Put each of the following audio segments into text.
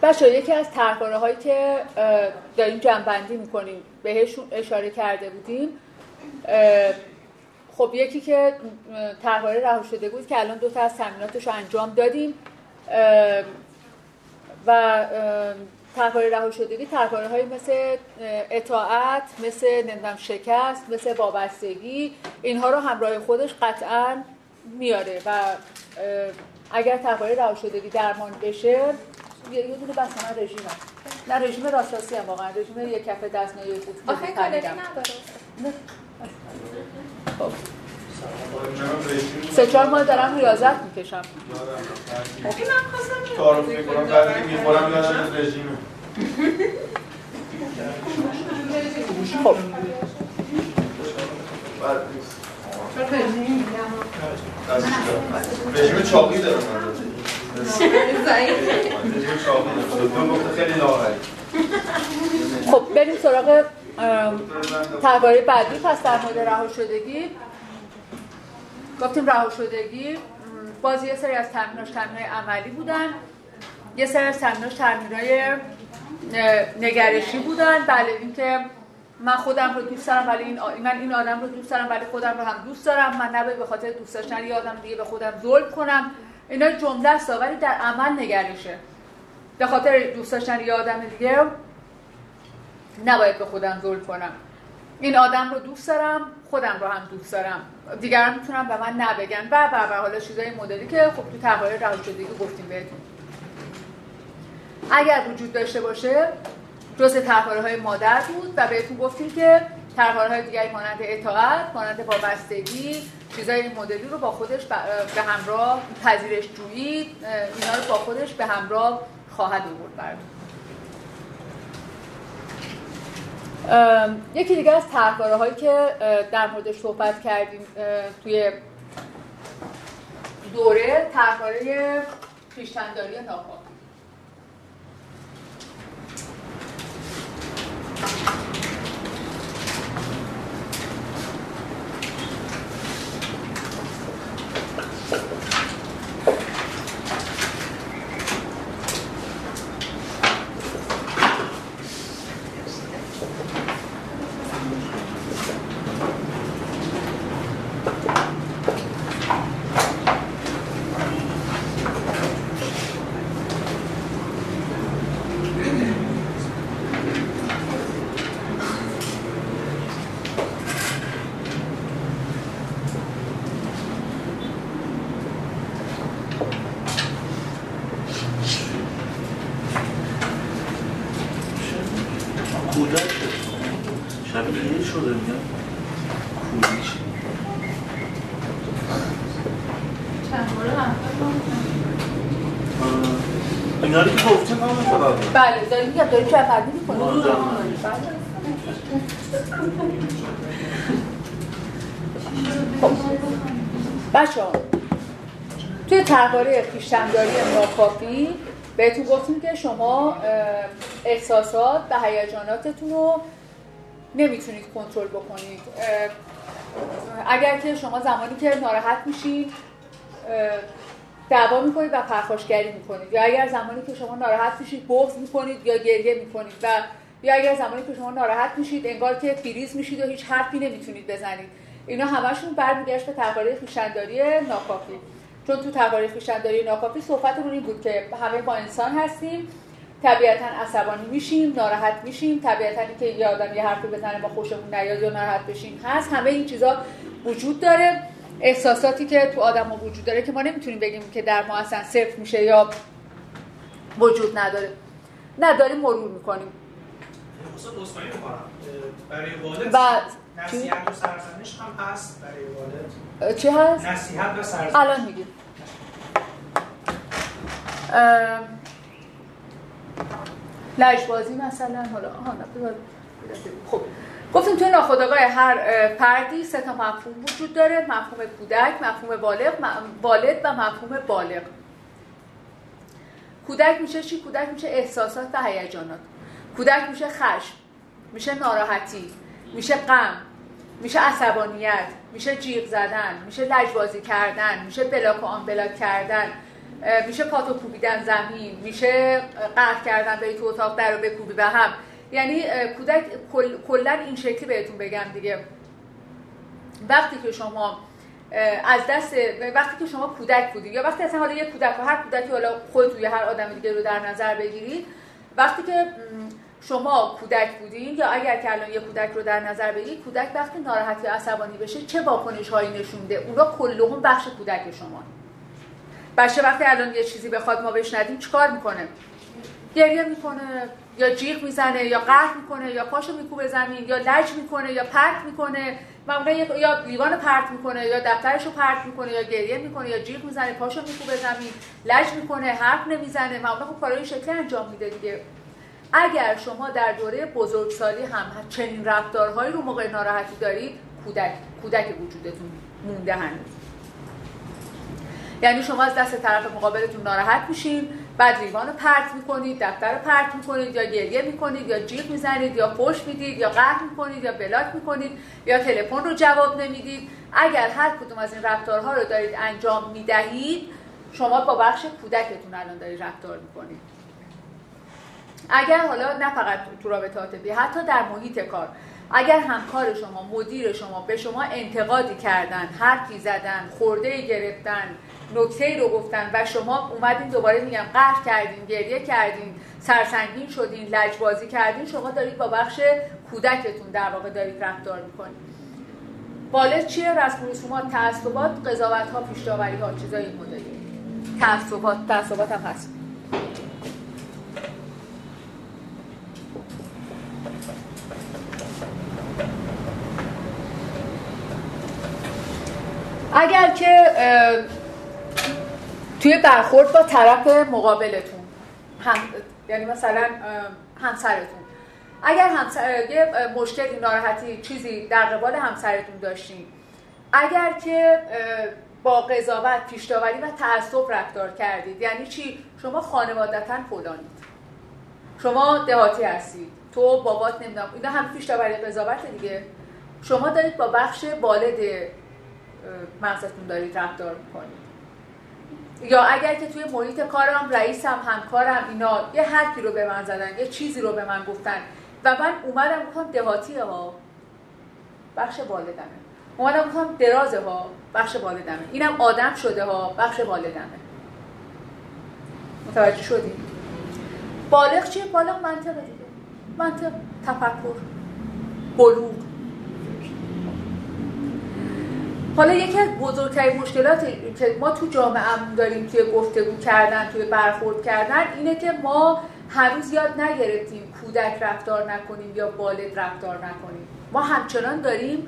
بچه‌ها یکی از طرحواره‌هایی که داریم جمع‌بندی می‌کنیم بهشون اشاره کرده بودیم، خب یکی که طرحواره رهاشدگی بود که الان 2 تا از تمریناتش رو انجام دادیم و طرحواره رهاشدگی طرحواره‌هایی مثل اطاعت، مثل نمیدونم شکست، مثل وابستگی، اینها رو همراه خودش قطعاً میاره و اگر طرحواره رهاشدگی درمان بشه یه دونه بس من رژیم هست. نه رژیم راستاسی هم واقعا رژیم یک کف دست نه یک قوطی آخه کالری نداره. خب 3-4 ماه دارم ریاضت میکشم. من خواستم تعارف میکنم بعد که میخورم یادم رژیمه. خب رژیم چاقی دارم من. رژیم چاقی دارم. گفته خیلی لاغری. خب بریم سراغ طرحواره بعدی. پس در مورد رهاشدگی گفتیم رهاشدگی باز یه سری از تمریناش تمرینای عملی بودن، یه سری از تمریناش تمرینای نگرشی بودن. بله اینکه من خودم رو دوست دارم ولی من این آدم رو دوست دارم ولی خودم رو هم دوست دارم، من نباید به خاطر دوست داشتن یه آدم دیگه به خودم ظلم کنم. اینا جمله است ولی در عمل نگرشه. به خاطر دوست داشتن یه آدم دیگه نباید به خودم ظلم کنم. این آدم رو دوست دارم، خودم رو هم دوست دارم، دیگران میتونن به من نبگن و حالا چیزای مدلی که خب تو طرحواره رهاشدگی گفتیم بهتون. اگر وجود داشته باشه جزء طرحواره‌های مادر بود و بهتون گفتیم که طرحواره‌های دیگری مانند اطاعت، مانند وابستگی، چیزای این مدلی رو با خودش به همراه پذیرش جویی، اینا رو با خودش به همراه خواهد آورد براتون. یکی دیگه از طرحواره‌هایی که در موردش صحبت کردیم توی دوره طرحواره خویشتن‌داری ناخواسته. اینا رو که گفتیم بله داریم چه فردی میکنیم. خب بچه‌ها توی طرحواره خویشتن‌داری ناکافی بهتون گفتیم که شما احساسات و هیجاناتتون رو نمیتونید کنترل بکنید. اگر که شما زمانی که ناراحت میشید دعوا میکنید و پرخاشگری میکنید، یا اگر زمانی که شما ناراحت میشید بغض میکنید یا گریه میکنید، و یا اگر زمانی که شما ناراحت میشید انگار که فریز میشید و هیچ حرفی نمیتونید بزنید. اینا همشون برمیگشت به طرحواره خویشتن‌داری ناکافی. چون تو طرحواره خویشتن‌داری ناکافی صحبتمون این بود که همه با انسان هستیم، طبیعتاً عصبانی میشیم، ناراحت میشیم، طبیعتاً اینکه یه آدم یه حرفی بزنه ما خوشمون نیاد یا ناراحت بشیم هست. همه این چیزا وجود داره. احساساتی که تو آدم‌ها وجود داره که ما نمیتونیم بگیم که در ما اصلا صفر میشه یا وجود نداره. داریم مرور میکنیم. خصوصا دوستانی میکنم برای والد نصیحت و سرزنش هم هست برای والد. چی هست؟ نصیحت و سرزنش. الان میگیم. لجبازی مثلا حالا خب گفتیم توی ناخودآگاه هر فردی 3 تا مفهوم وجود داره: مفهوم کودک، مفهوم والد و مفهوم بالغ. کودک میشه چی؟ کودک میشه احساسات و هیجانات. کودک میشه خشم، میشه ناراحتی، میشه غم، میشه عصبانیت، میشه جیغ زدن، میشه لجبازی کردن، میشه بلاک و آن بلاک کردن، میشه پاتو کوبیدن زمین، میشه قهر کردن به تو اتاق در رو بکوبی به هم. یعنی کودک کلا این شکلی بهتون بگم دیگه، وقتی که شما وقتی که شما کودک بودید یا وقتی اصلا حالا یه کودک و هر کودکی حالا خودتون یا هر آدم دیگه رو در نظر بگیرید، وقتی که شما کودک بودین یا اگر که الان یه کودک رو در نظر بگیرید، کودک وقتی ناراحت یا عصبانی بشه چه واکنش‌هایی نشونده، اونا کلهم بخش کودک شما. بچه وقتی الان یه چیزی بخواد ما بهش ندیم چیکار میکنه؟ گریه میکنه یا جیغ میزنه یا قهر میکنه یا پاشو میکوبه زمین یا لج میکنه یا پرت میکنه، معمولا یا لیوان پرت میکنه یا دفترشو پرت میکنه یا گریه میکنه یا جیغ میزنه، پاشو میکوبه زمین، لج میکنه، حرف نمیزنه، معمولا خب کارهای شکلی انجام میده دیگه. اگر شما در دوره بزرگسالی هم چنین رفتارهایی رو موقع ناراحتی دارید، کودک وجودتون مونده هنوز. یعنی شما از دست طرف مقابلتون ناراحت میشین، بعد لیوان رو پرت میکنید، دفتر رو پرت میکنید یا گریه میکنید یا جیغ میزنید یا فحش میدید یا قهر میکنید یا بلاک میکنید یا تلفن رو جواب نمیدید. اگر هر کدوم از این رفتارها رو دارید انجام میدهید، شما با بخش کودکتون الان دارید رفتار میکنید. اگر حالا نه فقط تو رابطه عاطفی، حتی در محیط کار، اگر همکار شما، مدیر شما به شما انتقادی کردن، حرفی زدن، خورده‌ای گرفتن، نکته‌ای رو گفتن و شما اومدین دوباره میگم قهر کردین، گریه کردین، سرسنگین شدین، لجبازی کردین، شما دارید با بخش کودکتون در واقع دارید رفتار میکنید. بالغ چیه؟ رسم و رسومات، تعصبات، قضاوت‌ها، پیش‌داوری‌ها، چیزای این مدلی. تعصبات هم هست. اگر که توی برخورد با طرف مقابلتون یعنی مثلا همسرتون، اگر یه مشکلی، ناراحتی، چیزی در قبال همسرتون داشتین، اگر که با قضاوت، پیش‌داوری و تعصب رفتار کردید، یعنی چی؟ شما خانوادتا فلانید، شما دهاتی هستید، تو بابات نمیدونم، اینا هم پیش‌داوری قضاوت دیگه. شما دارید با بخش والد مغزتون دارید رفتار میکنید. یا اگر که توی محیط کارم، رئیسم، همکارم، اینا یه حرفی رو به من زدن، یه چیزی رو به من گفتن و من اومدم گفتم دهاتیه ها، بخش والدمه، اومدم گفتم درازه ها، بخش والدمه، اینم آدم شده ها، بخش والدمه. متوجه شدید؟ بالغ چیه؟ بالغ منطقه دیگه، منطق، تفکر، بلوغ. حالا یکی از بزرگترین مشکلاتی که ما تو جامعه‌مون داریم توی گفتگو کردن، توی برخورد کردن، اینه که ما هنوز یاد نگرفتیم کودک رفتار نکنیم یا بالغ رفتار نکنیم. ما همچنان داریم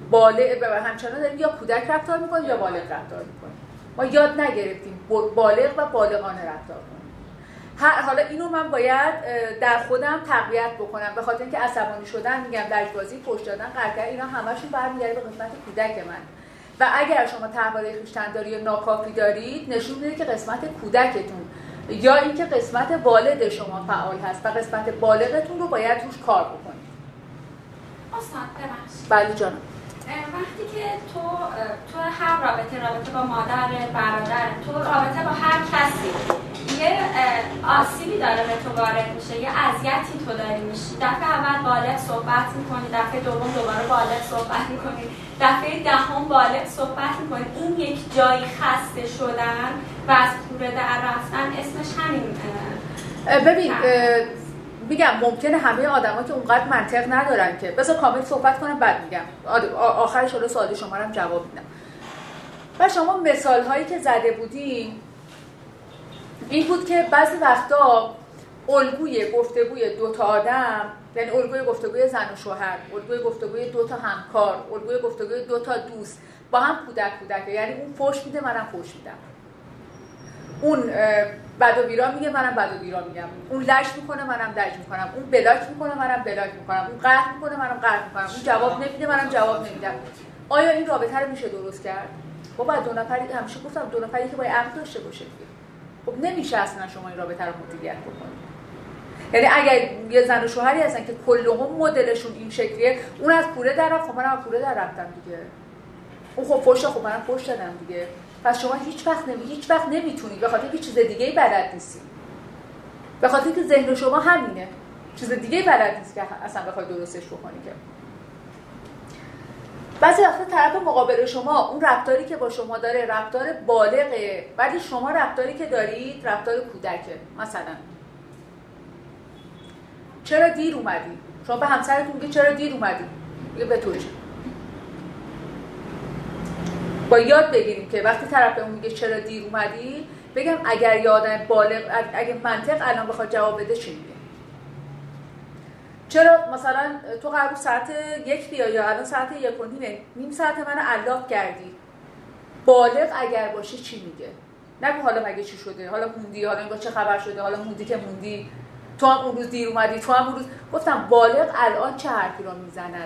یا کودک رفتار میکنیم یا بالغ رفتار میکنیم. ما یاد نگرفتیم بالغ و بالغانه رفتار کنیم. حالا اینو من باید در خودم تقویت بکنم، به خاطر اینکه عصبانی شدن، میگم لجبازی، فحش دادن، قهر کردن، اینا همشون برمیگرده به قسمت کودک من. و اگر شما تحول خویشتنداری یا ناکافی دارید، نشون میده که قسمت کودکتون یا اینکه قسمت والد شما فعال هست و قسمت بالغتون رو باید روش کار بکنید. استاد ببخشید. بله جانم. وقتی که تو هر رابطه با مادر، برادر، تو رابطه با هر کسی یه آسیبی داره به تو وارد میشه، یه اذیتی تو داری میشی، دفعه اول بالغ صحبت میکنی، دفعه دوم دوباره بالغ صحبت میکنی، دفعه دهم بالغ صحبت میکنی، این یک جایی خسته شدن و از کوره در رفتن اسمش همین. ببین میگم ممکنه همه آدما که اونقدر منطق ندارن که بذار کامل صحبت کنم بعد میگم آخرش رو سوال شما رو هم جواب میدم. و شما مثال هایی که زده بودین این بود که بعضی وقتا الگوی گفتگوی دو تا آدم، یعنی الگوی گفتگوی زن و شوهر، الگوی گفتگوی دو تا همکار، الگوی گفتگوی دو تا دوست با هم کودک، یعنی اون فحش میده منم فحش میدم، اون بد و بیرا میگه منم بد و بیرا میگم، اون لج میکنه منم لج میکنم، اون بلاک میکنه منم بلاک میکنم، اون قهر میکنه منم قهر میکنم، اون جواب نمیده منم جواب نمیدم. آیا این رابطه رو میشه درست کرد؟ بابا دو نفری، همیشه گفتم دو نفری که باید عقل داشته باشه. خب نمیشه اصلا شما این رابطه رو مدیریت بکنید. یعنی اگر یه زن و شوهری هستن که کلهم مدلشون این شکلیه، اون از کوره در رفت، خب منم از کوره در رفتم دیگه. اون خب فحش، خب منم فحش دادم دیگه. پس شما هیچ وقت نمیتونید، به خاطر اینکه چیز دیگه‌ای بلد نیستید، به خاطر اینکه ذهن شما همینه، چیز دیگه‌ای بلد نیست که اصلا بخواید درستش بکنید. که بعضی وقتا طرف مقابل شما اون رفتاری که با شما داره رفتار بالغه، ولی شما رفتاری که دارید رفتار کودکه. مثلا چرا دیر اومدی؟ شما به همسرتون میگه چرا دیر اومدی؟ میگه به تو چه؟ با یاد بگیریم که وقتی طرف بهمون میگه چرا دیر اومدی، بگم اگر یه آدم بالغ، اگه منطق الان بخواد جواب بده چی میگه؟ چرا مثلا تو قرار بود ساعت 1 بیای یا الان ساعت 1:30، نیم ساعت منو علاق کردی؟ بالغ اگر باشه چی میگه؟ نگو حالا مگه چی شده، حالا موندی، حالا اینجا چه خبر شده، حالا موندی که موندی، تو هم اون روز دیر اومدی، تو هم اون روز. گفتم بالغ الان چه حرفی رو میزند؟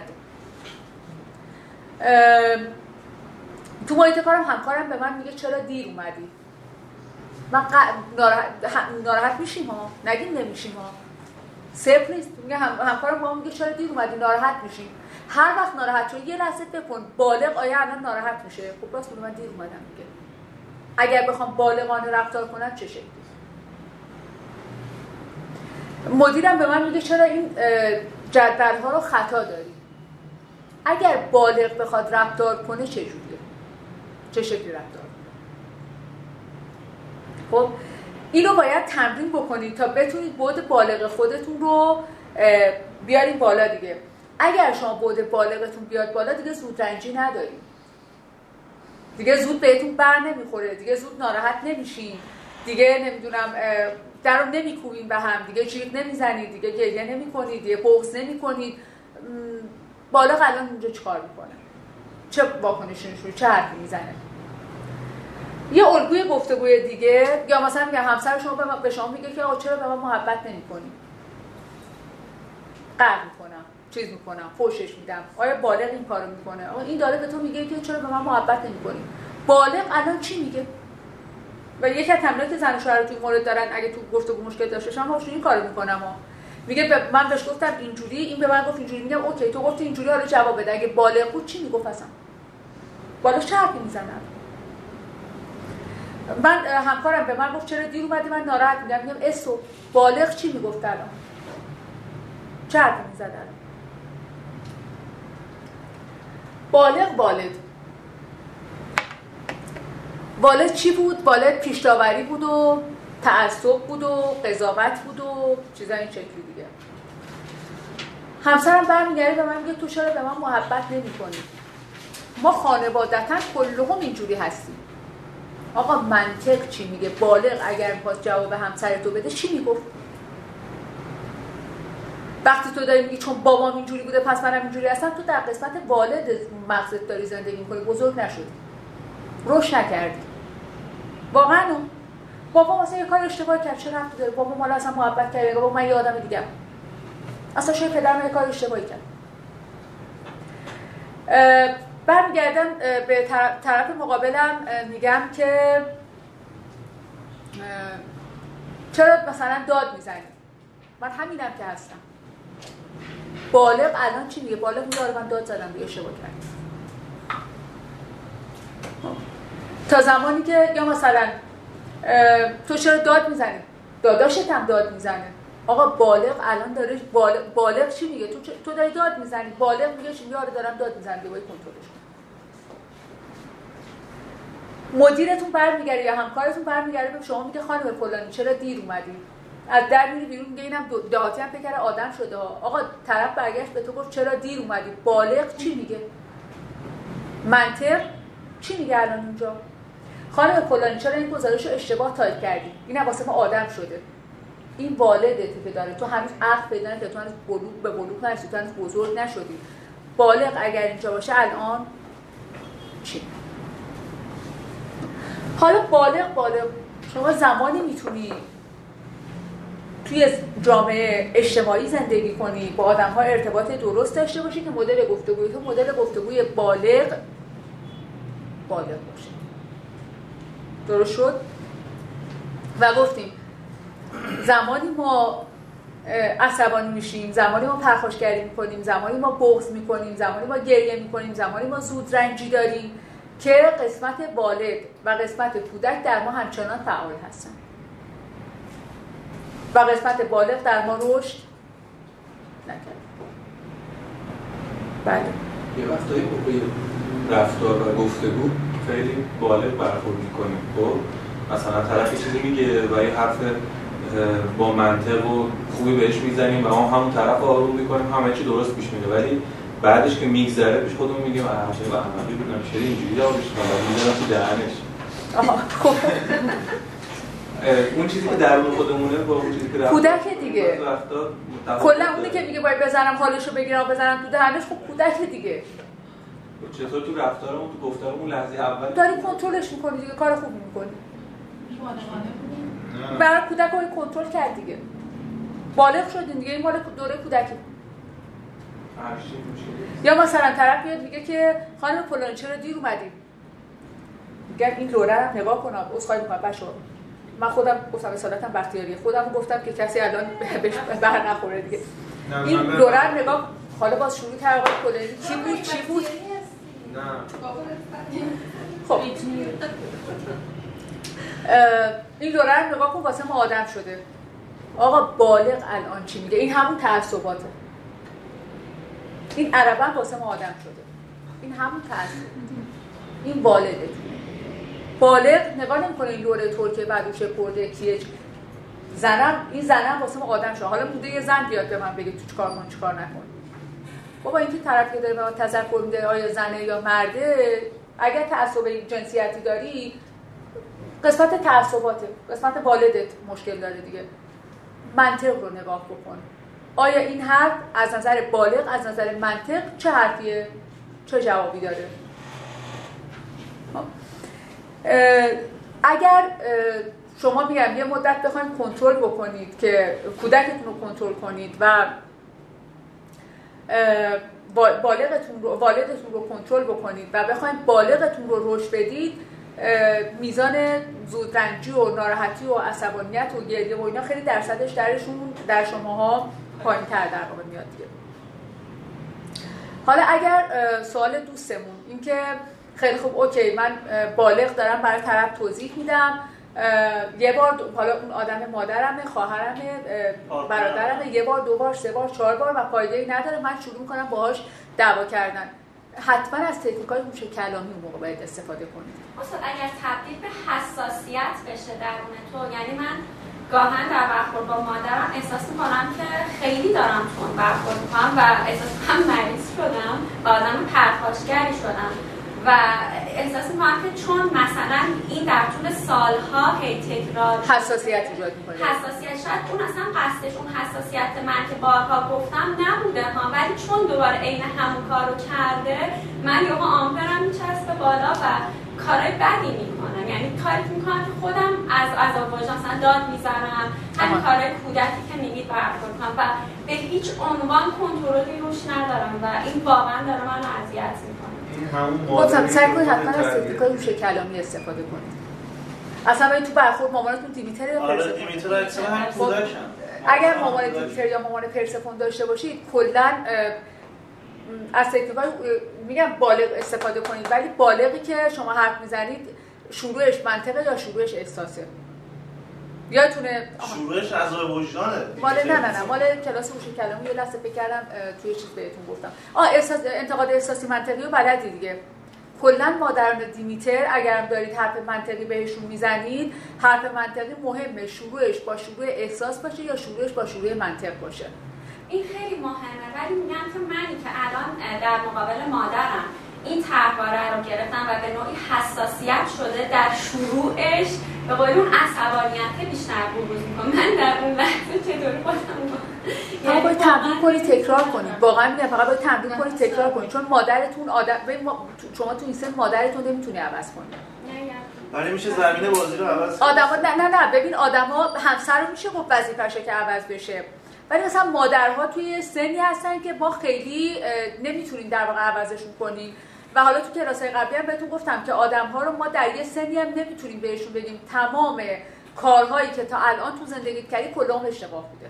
تو محیط کارم همکارم به من میگه چرا دیر اومدی؟ من ناراحت میشیم ها، نگیم نمیشیم ها، صفر نیست. میگه همکارم با میگه چرا دیر اومدی، ناراحت میشیم. هر وقت ناراحت شو یه لحظه بکن بالغ آیا الان ناراحت میشه؟ خب راست میگه من دیر اومدم میگه. اگر بخوام بالغانه رفتار کنم چه شکلی؟ مدیرم به من میگه چرا این جدول‌ها رو خطا داری؟ اگر بالغ بخواد رفتار کنه چه جوریه؟ چه شکلی رفتار؟ خب اینو باید تمرین بکنید تا بتونید بعد بالغ خودتون رو بیارین بالا دیگه. اگر شما بعد بالغتون بیاد بالا دیگه زود رنجی ندارید، دیگه زود بهتون بر نمیخوره، دیگه زود ناراحت نمیشین، دیگه نمیدونم در رو نمیکوبین به هم، دیگه جیغ نمیزنید، دیگه گریه نمیکنید، دیگه بغض نمیکنید. بالغ الان اینجا چیکار میکنه؟ چه واکنشی نشون، چه حرفی میزنه؟ یه الگوی گفتگوی دیگه، یا مثلا میگم همسر شما به شما میگه که آقا چرا به من محبت نمی‌کنی؟ قهر میکنم، چیز میکنم، فحشش میدم. آیا بالغ این کارو میکنه؟ آقا این داره به تو میگه که چرا به من محبت نمی‌کنی؟ بالغ الان چی میگه؟ و یکی از تمرینات که زن و شوهر توی مورد دارن اگه تو گفتگو مشکل داشته باشن، من این کارو میکنم ها. میگه من بهش گفتم اینجوری، این به من گفت اینجوری. میگم اوکی تو گفتی اینجوری، حالا جواب بده. اگه بالغ بود چی میگفت اصلا؟ بالغ چه حرفی میزنه؟ من همکارم به من گفت چرا دیر اومدی، من ناراحت میگم اسو. بالغ چی میگفت الان؟ چه حرفی میزد الان؟ بالغ چی بود؟ بالغ پیش‌داوری بود و تعصب بود و قضاوت بود و چیزای این شکلی دیگه. همسرم برمیگرده به من میگه تو چرا به من محبت نمی‌کنی؟ ما خانوادتا کلهم اینجوری هستیم. آقا منطق چی میگه؟ بالغ اگر می‌خواد جواب همسرتو بده چی میگفت؟ وقتی تو داری میگی چون بابام اینجوری بوده پس منم اینجوری هستم، تو در قسمت والد مغزت داری زندگی می‌کنی، بزرگ نشدی، رشد نکردی. واقعا بابا مثلا یه کار اشتباهی کرد، چه ربطی داره؟ بابا مال اصلا محبت کرده، بابا من یه آدم دیگه ام. اصلا شاید پدرم یه کار اشتباهی کرد. برمیگردم به طرف مقابلم میگم که چرا مثلا داد میزنی؟ من همینم که هستم. بالغ الان چی میگه؟ بالغ میگه من داد زدم، دیگه اشتباه کردم. تا زمانی که یا مثلا تو چرا داد میزنی؟ داداشت هم داد میزنه. آقا بالغ الان داره بالغ چی میگه؟ تو داری داد میزنی. بالغ میگه چی؟ میگه آره دارم داد میزنم، دیگه باید کنترلش کنی. مدیرتون برمیگره یا همکارتون برمیگره به شما میگه خانم فلانی چرا دیر اومدی؟ از در میری بیرون میگه اینم دهاتی هم فکر آدم شده ها. آقا طرف برگشت به تو گفت چرا دیر اومدی. بالغ چی میگه؟ منطق چی میگه الان اونجا؟ خانم فلانی چرا این گزارش رو اشتباه تایپ کردی؟ این واسه ما آدم شده. این والدته که داره، تو هنوز عقل پیدا نکردی، تو هنوز بلوغ نرسیدی، تو هنوز بزرگ نشدی. بالغ اگر اینجا باشه الان چی؟ حالا بالغ شما زمانی میتونی توی جامعه اجتماعی زندگی کنی، با آدم‌ها ارتباط درست داشته باشی که مدل گفتگوی تو مدل گفتگوی بالغ باشه. درست شد؟ و گفتیم زمانی ما عصبانی میشیم، زمانی ما پرخاشگری میکنیم، زمانی ما بغض میکنیم، زمانی ما گریه میکنیم، زمانی ما زود رنجی داریم، که قسمت والد و قسمت کودک در ما همچنان فعال هستن و قسمت بالغ در ما رشد نکرد. بله. یه وقتایی با رفتار و گفتگو خیلی بالغ برخورد میکنیم. خب مثلا طرف یه چیزی میگه و یه حرف با منطق و خوبی بهش میزنیم و ما همون طرف آروم میکنیم، همه چی درست پیش میره، ولی بعدش که میگذره پیش خودمون میگیم چه با احمقی بودم، چرا اینجوری جوابش دادم، میذارم تو دهنش. اون چیزی که درون خودمونه با اون چیزی که کودک دیگه کلا اونی که میگه باید بزنم حالشو بگیرم و بزنم تو دهنش، خب کودک دیگه. چطور تو رفتارمون تو گفتارمون لحظه اول داری کنترلش میکنی دیگه، کار خوب میکنی. برای کودک رو کنترل کرد دیگه، بالغ شدین دیگه، این مال دوره کودکی. یا مثلا طرف میاد میگه که خانم فلانی چرا دیر اومدی؟ میگم این دوره رو نگاه کنم، عذرخواهی میکنم بچه‌ها، من خودم گفتم اصالتا بختیاریه، خودم گفتم که کسی الان بهش بر نخوره دیگه. این دوره رو نگاه، حالا باز شروع کرد آقای فلانی چی بود؟ نه خب این دوره رو نگاه کن، واسه ما آدم شده. آقا بالغ الان چی میگه؟ این همون تعصباته. این عربا واسه ما آدم شده، این همون تعصب، این والده. بالغ نگاه نمی‌کنه این دوره ترکیه بعدوشه پرده کیه زنم، این زنم واسه ما آدم شده. حالا بوده یه زن بیاد به من بگه تو چیکار کن چیکار نکن. بابا اینکه طرف که داره به من تذکر میده آیا زنه یا مرده، اگر تعصب جنسیتی داری قسمت تعصباته، قسمت والدت مشکل داره دیگه. منطق رو نگاه بکن، آیا این حرف از نظر بالغ، از نظر منطق چه حرفیه، چه جوابی داره؟ اگر شما میگم یه مدت بخواید کنترل بکنید که کودکتون رو کنترل کنید و والدتون رو کنترل بکنید و بخواید بالغتون رو رشد بدید، میزان زودرنجی و ناراحتی و عصبانیت و گریه و اینا خیلی درصدش در شماها پایین‌تر در واقع میاد دیگه. حالا اگر سوال دوستمون این که خیلی خوب اوکی من بالغ دارم برای طرف توضیح میدم، یه بار حالا اون آدم مادرمه، خواهرمه، برادرمه، یه بار، دو بار، سه بار، چهار بار و فایده‌ای نداره، من شروع میکنم باهاش دعوا کردن. حتما از تکنیک‌های هوش کلامی اون موقع باید استفاده کنید. اصلا اگر تبدیل به حساسیت بشه درون تو، یعنی من گاهن در برخورد با مادرم احساس میکنم که خیلی دارم تون برخورد میکنم و احساس میکنم مریض شدم و آدم پرخاشگری شدم و احساس میکنم که چون مثلا این در طول سالها هی تکرار حساسیت ایجاد میکنه. حساسیت شاید اون اصلا قصدش اون حساسیت من که بارها گفتم نبوده ها، ولی چون دوباره عین همون کارو کرده من یهو آمپرم میچسبه بالا و کارهای بدی میکنم. یعنی کاری میکنم که خودم از عذاب وجدان مثلا داد میزنم، همین کارهای کودکی که میگید برخورد کنم و به هیچ عنوان کنترلی روش ندارم و این واقعا داره منو اذیت میکنه. خودم سعی کنید حتما از تکنیک‌های هوش کلامی استفاده کنید. اصلا این تو برخورد مامانتون دیمیتر یا پرسفون؟ آره دیمیتر اکثرا هم کودکن. اگر مامان دیمیتر یا مامان پرسفون داشته باشید کلا از تکنیک‌های میگم بالغ استفاده کنید، ولی بالغی که شما حرف میزنید شروعش منطقه یا شروعش احساسه؟ یادتونه شروعش عذاب وجدانه. نه مال کلاس هوش کلامی یه لحظه فکر کردم توی چیز بهتون گفتم. انتقاد احساسی منطقی رو بلدی دیگه. کلا مادران دیمیتر اگرم دارید حرف منطقی بهشون میزنید، حرف منطقی مهمه شروعش با شروع احساس باشه یا شروعش با شروع منطق باشه. این خیلی مهمه، ولی میگم که منی که الان در مقابل مادرم این طرحواره رو گرفتم و به نوعی حساسیت شده در شروعش، به قول اون عصبانیت بیشتر بروز میکنه. من در اون لحظه چطوری خودم باید تمرین کنید تکرار کنید. واقعا میگم فقط باید تمرین کنید تکرار کنید، چون مادرتون شما تو این سن مادرتون نمیتونی عوض کنید. ولی میشه زمین بازی رو عوض کنید. آدما نه ببین آدما همسر رو میشه گفت وظیفه‌شه که عوض بشه، ولی مثلا مادرها توی سنی هستن که ما خیلی نمیتونیم در واقع عوضشون کنیم و حالا تو کلاس‌های قبلی هم بهتون گفتم که آدم‌ها رو ما در یه سنی هم نمیتونیم بهشون بگیم تمام کارهایی که تا الان تو زندگیت کردی کلام اشتباه بوده.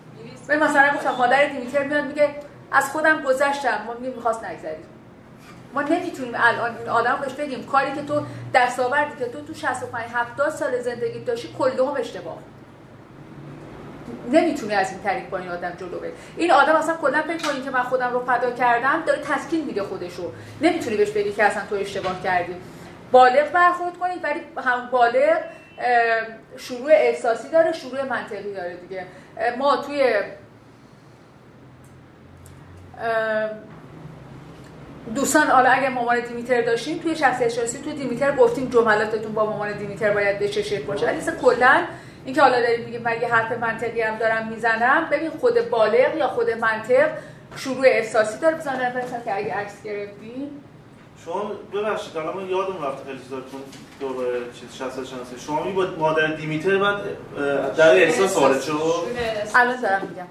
مثلا گفتم مادر دیمیتر میاد میگه از خودم گذشتم، ما میگیم می‌خواست نگذری. ما نمیتونیم الان این آدم بهش بگیم کاری که تو دستاوردی که تو 65 70 سال زندگی داشتی کلهم اشتباه. نمیتونی از این طریق با این آدم جلو بری. این آدم اصلا کلا فکر کنین که من خودم رو فدا کردم، داره تسکین میده خودشو. نمیتونی بهش بگی که اصلا تو اشتباه کردی. بالغ برخورد کنید، ولی هم بالغ شروع احساسی داره، شروع منطقی داره دیگه. ما توی دوستان حالا اگه مامان دیمیتر داشتیم توی شخصیت شناسی توی دیمیتر گفتیم جملاتتون با مامان دیمیتر باید به چه شکل باشه. ولی کلا اینکه حالا داریم میگیم من یه حرف منطقی هم دارم میزنم، ببین خود بالغ یا خود منطق شروع احساسی داره. بزنم مثلا که اگه عکس گرفتین شما ببخشید الان من یادم رفت خیلی چیزاتون دوباره چیز شخصیت شناسی شما می با مادر دیمیتر بعد در احساس وارد شد. الان دارم میگم.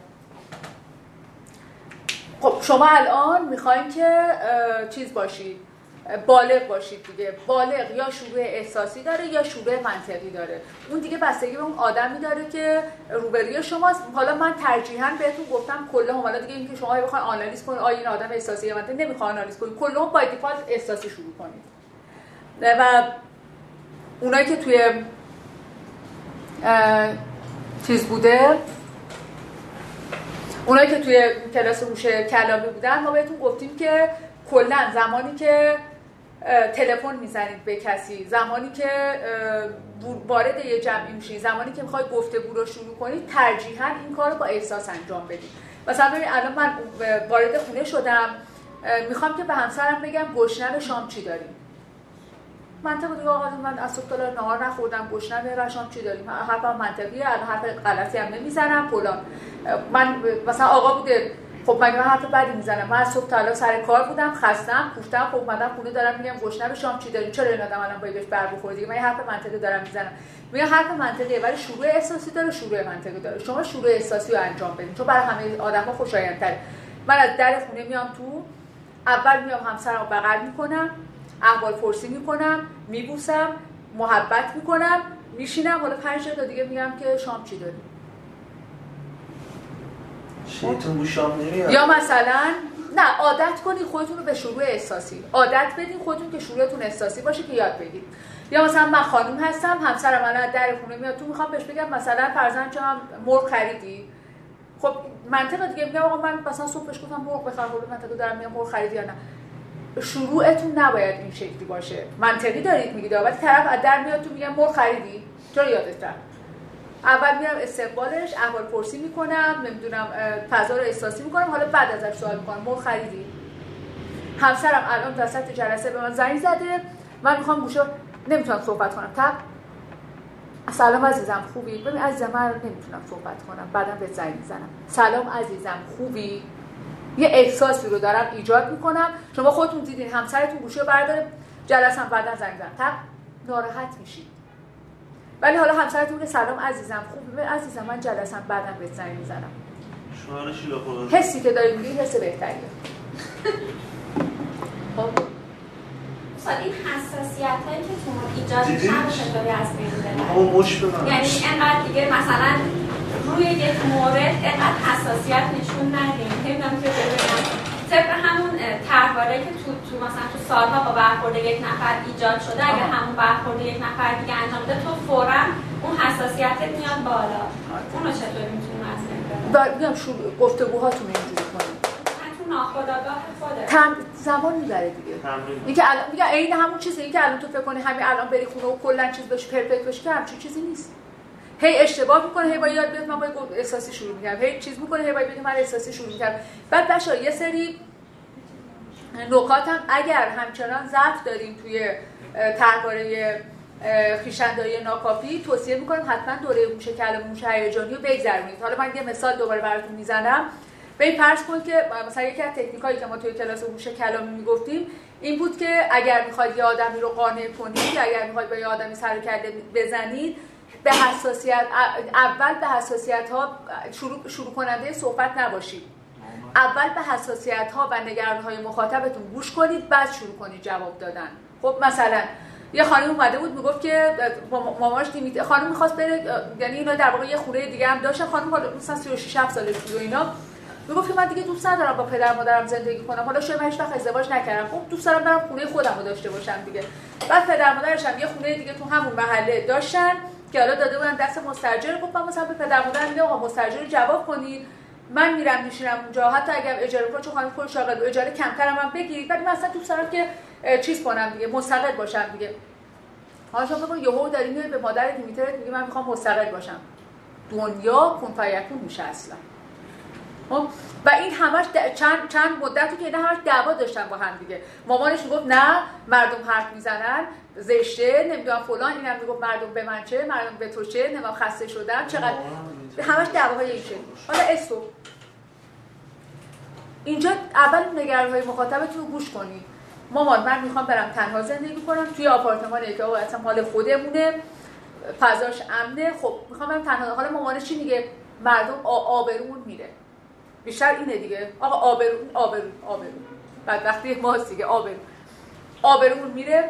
خب شما الان میخواین که چیز باشید، بالغ باشید دیگه. بالغ یا شروع احساسی داره یا شروع منطقی داره. اون دیگه بستگی به اون آدمی داره که روبروی شماست. حالا من ترجیحاً بهتون گفتم کلهم، حالا دیگه اینکه شما بخواید آنالیز کنید آیا این آدم احساسی یا منطقی، نمیخواد آنالیز کنید، کلهم بای دیفالت احساسی شروع کنید. و اونایی که توی چیز بوده، اونایی که توی کلاس هوش کلامی بودن، ما بهتون گفتیم که کلا زمانی که تلفن میزنید به کسی، زمانی که وارد یه جمعی میشید، زمانی که میخواید گفتگو رو شروع کنید، ترجیحاً این کار رو با احساس انجام بدید. مثلا ببین الان من وارد خونه شدم، میخوام که به همسرم بگم گشنه شام چی داریم. منطقه دیگه آقا من از صبح تا نهار نخوردم، گشنه و شام چی داریم. حرفم منطقیه، حرف غلطی هم نمیزنم فلان. من مثلا آقا بوده، خب من حرف بدی میزنم، من از صبح تا الان سر کار بودم، خستم، کوفتم، خب اومدم خونه دارم میگم گشنه شام چی داریم. چرا این آدم الان باید بهش بر بخوره دیگه؟ من حرف منطقی دارم میزنم. میگم حرف منطقیه ولی شروع احساسی داره، شروع منطقی داره. شما شروع احساسی رو انجام بدین چون برای همه آدما خوشایندتره. من از در خونه میام تو، اول میام همسرمو بغل میکنم، احوال پرسی میکنم، میبوسم، محبت میکنم، میشینم، حالا 5 دقیقه دیگه میگم که شام چی داریم. شیطون بو شام نمیاد. یا مثلا نه، عادت کنید خودتون رو به شروع احساسی، عادت بدین خودتون که شروعتون احساسی باشه که یاد بگیرید. یا مثلا من خانم هستم، همسرم الان در خونه میاد تو، میخوام بهش بگم مثلا فرضاً چم مرغ خریدی؟ خب منطقه دیگه میگم آقا من مثلا صبحش گفتم مرغ بخر، خب منطقه دارم میگم مرغ خریدی یا نه. شروعتون نباید این شکلی باشه. منطقی دارید میگید ولی طرف از در میاد تو میگم مرغ خریدی؟ چرا یادت رفت؟ اول میرم استقبالش، احوال پرسی میکنم، نمیدونم فضا رو احساسی میکنم، حالا بعد ازش سوال میکنم مرغ خریدی؟ همسرم الان وسط جلسه به من زنگ زده، من میخوام گوشو نمیتونم صحبت کنم. تق سلام عزیزم خوبی؟ ببین عزیزم من نمیتونم صحبت کنم، بعدم بهت زنگ میزنم. سلام عزیزم خوبی؟ یه احساسی رو دارم ایجاد میکنم. شما خودتون دیدین همسرتون گوشی رو برداره جلسه هم بعدن زنگ زدن، تق ناراحت میشید. ولی حالا همسرتون که سلام عزیزم خوبی؟ عزیزم من جلسه هم بعدن بهت زنگ میزنم. شوهرش لو حسی که داری میگی حس بهتریه. خب این حساسیت هایی که تو ایجاد میشن چطوری از بین ببرید؟ اما مش ببرم یعنی انقدر دیگه مثلا روی یک مورد انقدر حساسیت نشون ندیم. نمیدونم که ببینم طبق همون طرحواره که تو مثلا تو سالها با برخورد یک نفر ایجاد شده، اگر همون برخورد یک نفر دیگه انجام بده تو فوراً اون حساسیتت میاد بالا. اونو چطوری میتونیم از بین ببریم؟ میگم گفتگوهاتون اینجوری کنید. ناخودآگاه خوده زمان میبره دیگه. اینکه الان میگه عین همون چیزه، اینکه الان تو فکر کنی همین الان بری خونه و کلا چیز بشه پرفکت بشه، که همچین چیزی نیست. هی اشتباه میکنه، هی باید یاد بگیره من باید احساسی شروع میکنم، هی چیز میکنه، هی باید بگه من احساسی شروع میکنم. بعد بچه‌ها یه سری نکات هم اگر همچنان ضعف داریم توی طرحواره خویشانداری ناکافی، توصیه میکنم حتما دوره هوش کلامی، هوش هیجانی رو بگذرونید. حالا من یه مثال دوباره براتون میزنم. ببین فرض کن که مثلا یکی از تکنیکایی که ما توی کلاس هوش کلامی میگفتیم این بود که اگر میخواید یه آدمی رو قانع کنید، اگر میخواید با یه آدمی سر و کله بزنید، به حساسیت اول به حساسیت‌ها شروع کننده صحبت نباشید. اول به حساسیت‌ها و نگرانی‌های مخاطبتون گوش کنید، بعد شروع کنید جواب دادن. خب مثلا یه خانم اومده بود میگفت که مامانش دیمیت، خانم می‌خواست بره، یعنی اینا در واقع یه خوره دیگه هم داشتن، خانم مثلا 36 سالش بود و اینا میگفت که من دیگه دوست ندارم با پدر مادرم زندگی کنم، حالا شاید من هیچ وقت ازدواج نکردم، خب دوست دارم برم خونه خودم رو داشته باشم دیگه. بعد پدر مادرش هم یه خونه دیگه تو همون محله داشتن که حالا داده بودن دست مستاجر. گفت من مثلا به پدر مادرم میگم آقا مستاجر رو جواب کنید، من میرم میشینم اونجا، حتی اگر اجاره کنم چون خانم خودش شاغل بود اجاره کمترم هم بگیرید، ولی من اصلا دوست دارم که چیز کنم دیگه، مستقل باشم دیگه. حالا شما بگو یهو داری میای به مادر دیمیترت میگی من میخوام مستقل باشم، دنیا کن فیکون میشه اصلا. و این همش چند مدتی که اینا همش دعوا داشتن با هم دیگه. مامانش میگفت نه مردم حرف میزنن زشته، نمیدونم فلان، اینم میگفت مردم به من چه، مردم به تو چه، نمیدونم خسته شدم چقدر، همش دعواهای این شکلی. حالا استو اینجا اول نگرانی‌های مخاطبتون رو گوش کنید. مامان من میخوام برم تنها زندگی کنم توی آپارتمانی که اصلا مال خودمونه، فضاش امنه، خب میخوام برم تنها. حالا مامانش چی میگه؟ مردم آبرومون میره. بیشتر اینه دیگه، آقا آبرو بعد وقتی ماست دیگه آبرومون میره،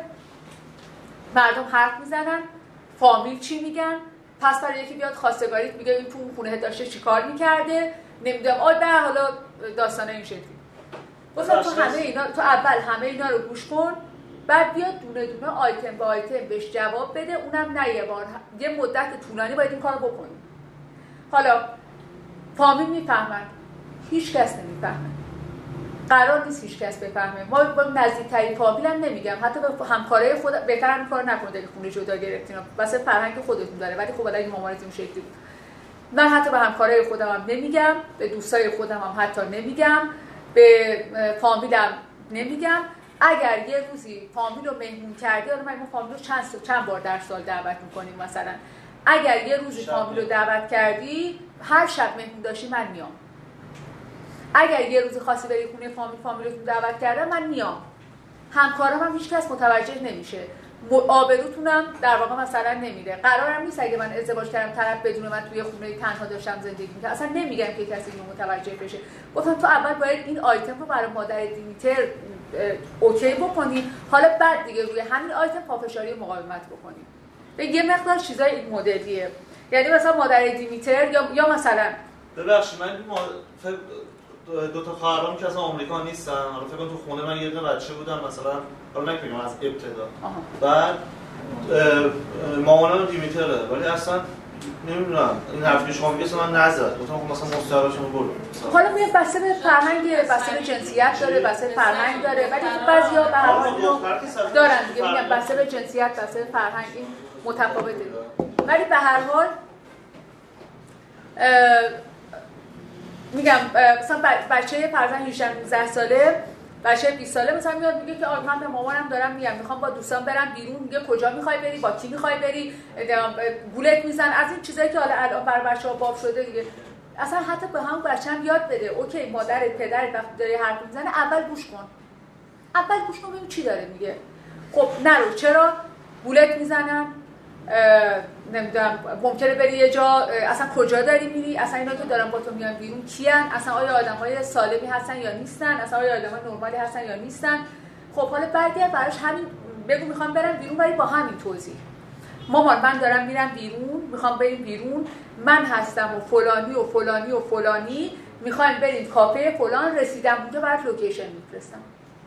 مردم حرف میزنن، فامیل چی میگن، پس برای یکی بیاد خواستگاریت میگه این تو خونه داشته چیکار میکرده، نمیدونم نه حالا داستانه این شکلی. گفتم تو اول همه اینا رو گوش کن، بعد بیاد دونه دونه آیتم با آیتم بهش جواب بده، اونم نه یه بار، یه مدت طولانی باید این کارو بکنی. حالا فامیل میفهمن، هیچ کس نمیفهمه، قرار نیست هیچ کس بفهمه. ما با نزدیکترین فامیل هم نمیگم، حتی به همکارای خود بهتر هم کار نکنید که خونه جدا گرفتین، واسه فرهنگ خودتون داره. ولی خب اگه مامانت این شکلی بود، من حتی به همکارای خودم هم نمیگم، به دوستای خودم هم حتی نمیگم، به فامیلم نمیگم. اگر یه روزی فامیل رو مهمون کردی، حالا ما فامیل رو چند بار در سال دعوت میکنیم، مثلا اگر یه روزی فامیل رو دعوت کردی، هر شب مهمون داشتی من میام. اگر یه روزی خواستی بری خونه فامیلتون دعوت کردن من میام. همکارام هم هیچ کس متوجه نمیشه، آبروتونم در واقع مثلا نمیره. قرارم نیست اگه من ازدواج کردم طرف بدون من توی خونه تنها داشتم زندگی می‌کردم، اصلا نمیگم که کسی اینو متوجه بشه. گفتم تو اول باید این آیتم رو برای مادر دیمیتر اوکی بکنی، حالا بعد دیگه روی همین آیتم پافشاری و مقاومت بکنی. به یه مقدار چیزای این مدلیه، یعنی مثلا مادر دیمیتر یا مثلا ببخشید من دو تا خواهرام که از آمریکا نیستن، حالا فکر کنم تو خونه من یه دونه بچه بودم مثلا، حالا نمیگم از ابتدا. بعد مامانم دیمیتره، ولی اصلا نمیدونم این حرفی شما میگه من نزد. گفتم خب مثلا مستعارشون برو. حالا میاد بسته به فرهنگ، بسته به جنسیت داره، بسته به فرهنگ داره، ولی بعضیا به هر حال دارن دیگه، میگم بسته به جنسیت، بسته به فرهنگ، این متفاوته. ولی به هر حال میگم مثلا بچه فرزند 18 ساله، بچه 20 ساله مثلا میاد میگه که من به مامانم دارم میگم میخوام با دوستان برم بیرون، میگه کجا میخوای بری، با کی میخوای بری، گولت میزن، از این چیزایی که حالا الان بر بچه‌ها باب شده دیگه. اصلا حتی به همون بچه‌م یاد بده، اوکی مادرت پدرت وقتی داره حرف میزنه اول گوش کن ببین چی داره میگه. خب نرو، چرا گولت میزنن، نمیدونم ممکنه بری یه جا، اصلا کجا داری میری، اصلا اینا که دارن با تو میان بیرون کیان، اصلا آیا آدم‌های سالمی هستن یا نیستن، اصلا آیا آدم‌های نرمالی هستن یا نیستن. خب حالا برگرد براش همین بگو میخوام برم بیرون، ولی با همین توضیح. مامان من دارم میرم بیرون، میخوام بریم بیرون، من هستم و فلانی و فلانی و فلانی، میخوایم بریم کافه فلان، رسیدم اونجا برات لوکیشن میفرستم.